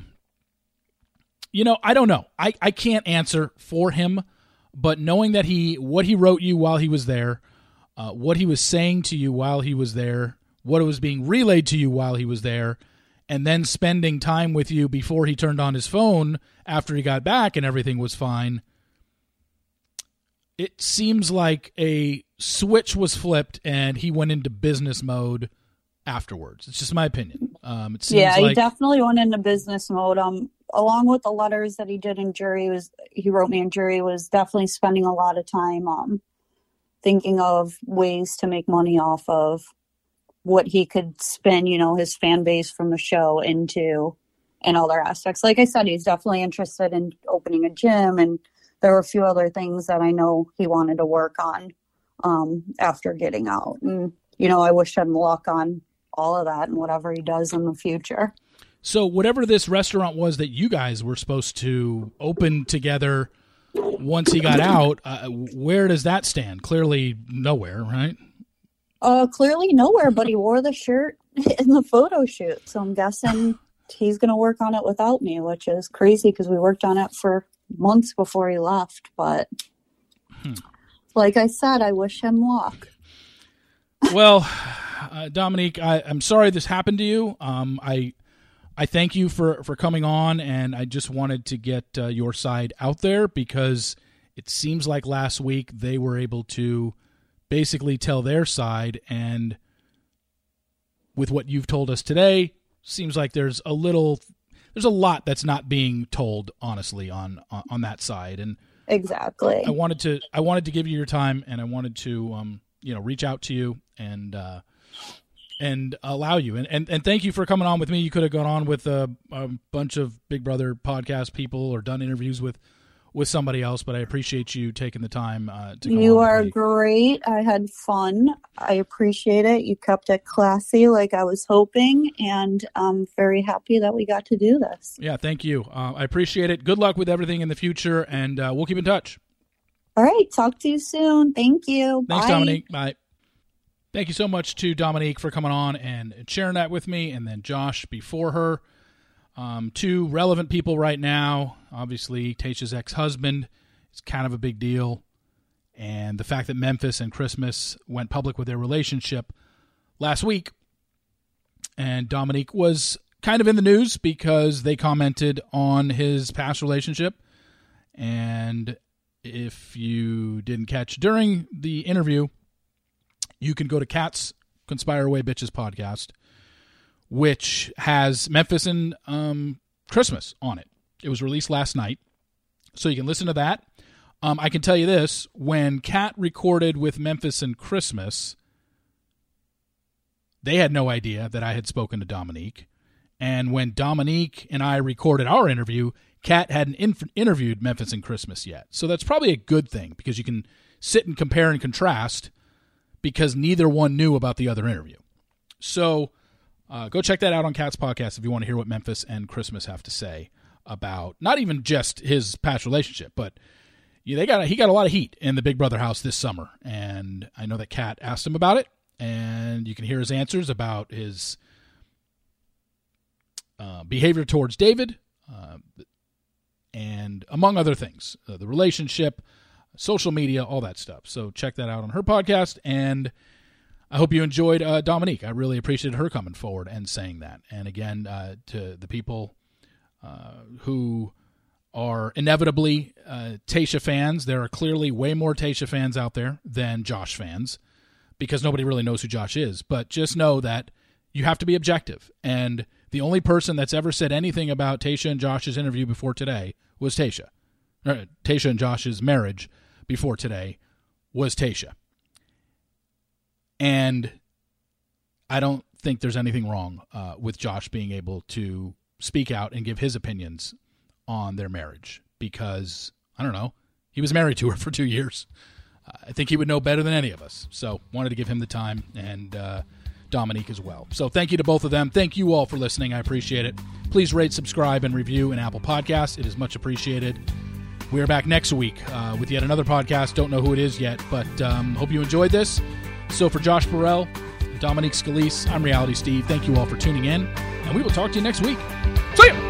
I don't know. I can't answer for him, but knowing that what he wrote you while he was there, what he was saying to you while he was there, what was being relayed to you while he was there, and then spending time with you before he turned on his phone after he got back and everything was fine, it seems like a switch was flipped and he went into business mode afterwards. It's just my opinion. It seems he definitely went into business mode. Along with the letters that he did in jury, he wrote me in jury, was definitely spending a lot of time thinking of ways to make money off of what he could spin, his fan base from the show into, and other aspects. Like I said, he's definitely interested in opening a gym, and there were a few other things that I know he wanted to work on after getting out. And, I wish him luck on all of that and whatever he does in the future. So whatever this restaurant was that you guys were supposed to open together once he got out, where does that stand? Clearly nowhere, right? Clearly nowhere, but he wore the shirt in the photo shoot. So I'm guessing he's going to work on it without me, which is crazy because we worked on it for months before he left. But like I said, I wish him luck. Well, Dominique, I'm sorry this happened to you. I thank you for coming on, and I just wanted to get your side out there, because it seems like last week they were able to basically tell their side, and with what you've told us today, seems like there's a lot that's not being told, honestly, on that side. And exactly, I wanted to give you your time, and I wanted to reach out to you and allow you. And thank you for coming on with me. You could have gone on with a bunch of Big Brother podcast people or done interviews with somebody else, but I appreciate you taking the time to come on. You are great. I had fun. I appreciate it. You kept it classy like I was hoping, and I'm very happy that we got to do this. Yeah, thank you. I appreciate it. Good luck with everything in the future, and we'll keep in touch. All right. Talk to you soon. Thank you. Thanks, Bye. Dominique. Bye. Thank you so much to Dominique for coming on and sharing that with me, and then Josh before her. Two relevant people right now. Obviously, Tayshia's ex-husband is kind of a big deal, and the fact that Memphis and Christmas went public with their relationship last week, and Dominique was kind of in the news because they commented on his past relationship. And if you didn't catch during the interview, you can go to Kat's Conspire Away Bitches podcast, which has Memphis and Christmas on it. It was released last night, so you can listen to that. I can tell you this, when Kat recorded with Memphis and Christmas, they had no idea that I had spoken to Dominique. And when Dominique and I recorded our interview, Kat hadn't interviewed Memphis and Christmas yet. So that's probably a good thing because you can sit and compare and contrast because neither one knew about the other interview. So go check that out on Kat's podcast if you want to hear what Memphis and Christmas have to say about not even just his past relationship, but he got a lot of heat in the Big Brother house this summer. And I know that Kat asked him about it, and you can hear his answers about his behavior towards David, and among other things, the relationship, social media, all that stuff. So check that out on her podcast, and I hope you enjoyed Dominique. I really appreciated her coming forward and saying that. And again, to the people who are inevitably Tayshia fans, there are clearly way more Tayshia fans out there than Josh fans because nobody really knows who Josh is. But just know that you have to be objective. And the only person that's ever said anything about Tayshia and Josh's interview before today was Tayshia. Tayshia and Josh's marriage before today was Tayshia. And I don't think there's anything wrong with Josh being able to speak out and give his opinions on their marriage because, I don't know, he was married to her for 2 years. I think he would know better than any of us. So wanted to give him the time, and Dominique as well. So thank you to both of them. Thank you all for listening. I appreciate it. Please rate, subscribe, and review in Apple Podcasts. It is much appreciated. We are back next week with yet another podcast. Don't know who it is yet, but hope you enjoyed this. So for Josh Burrell, Dominique Scalise, I'm Reality Steve. Thank you all for tuning in, and we will talk to you next week. See ya!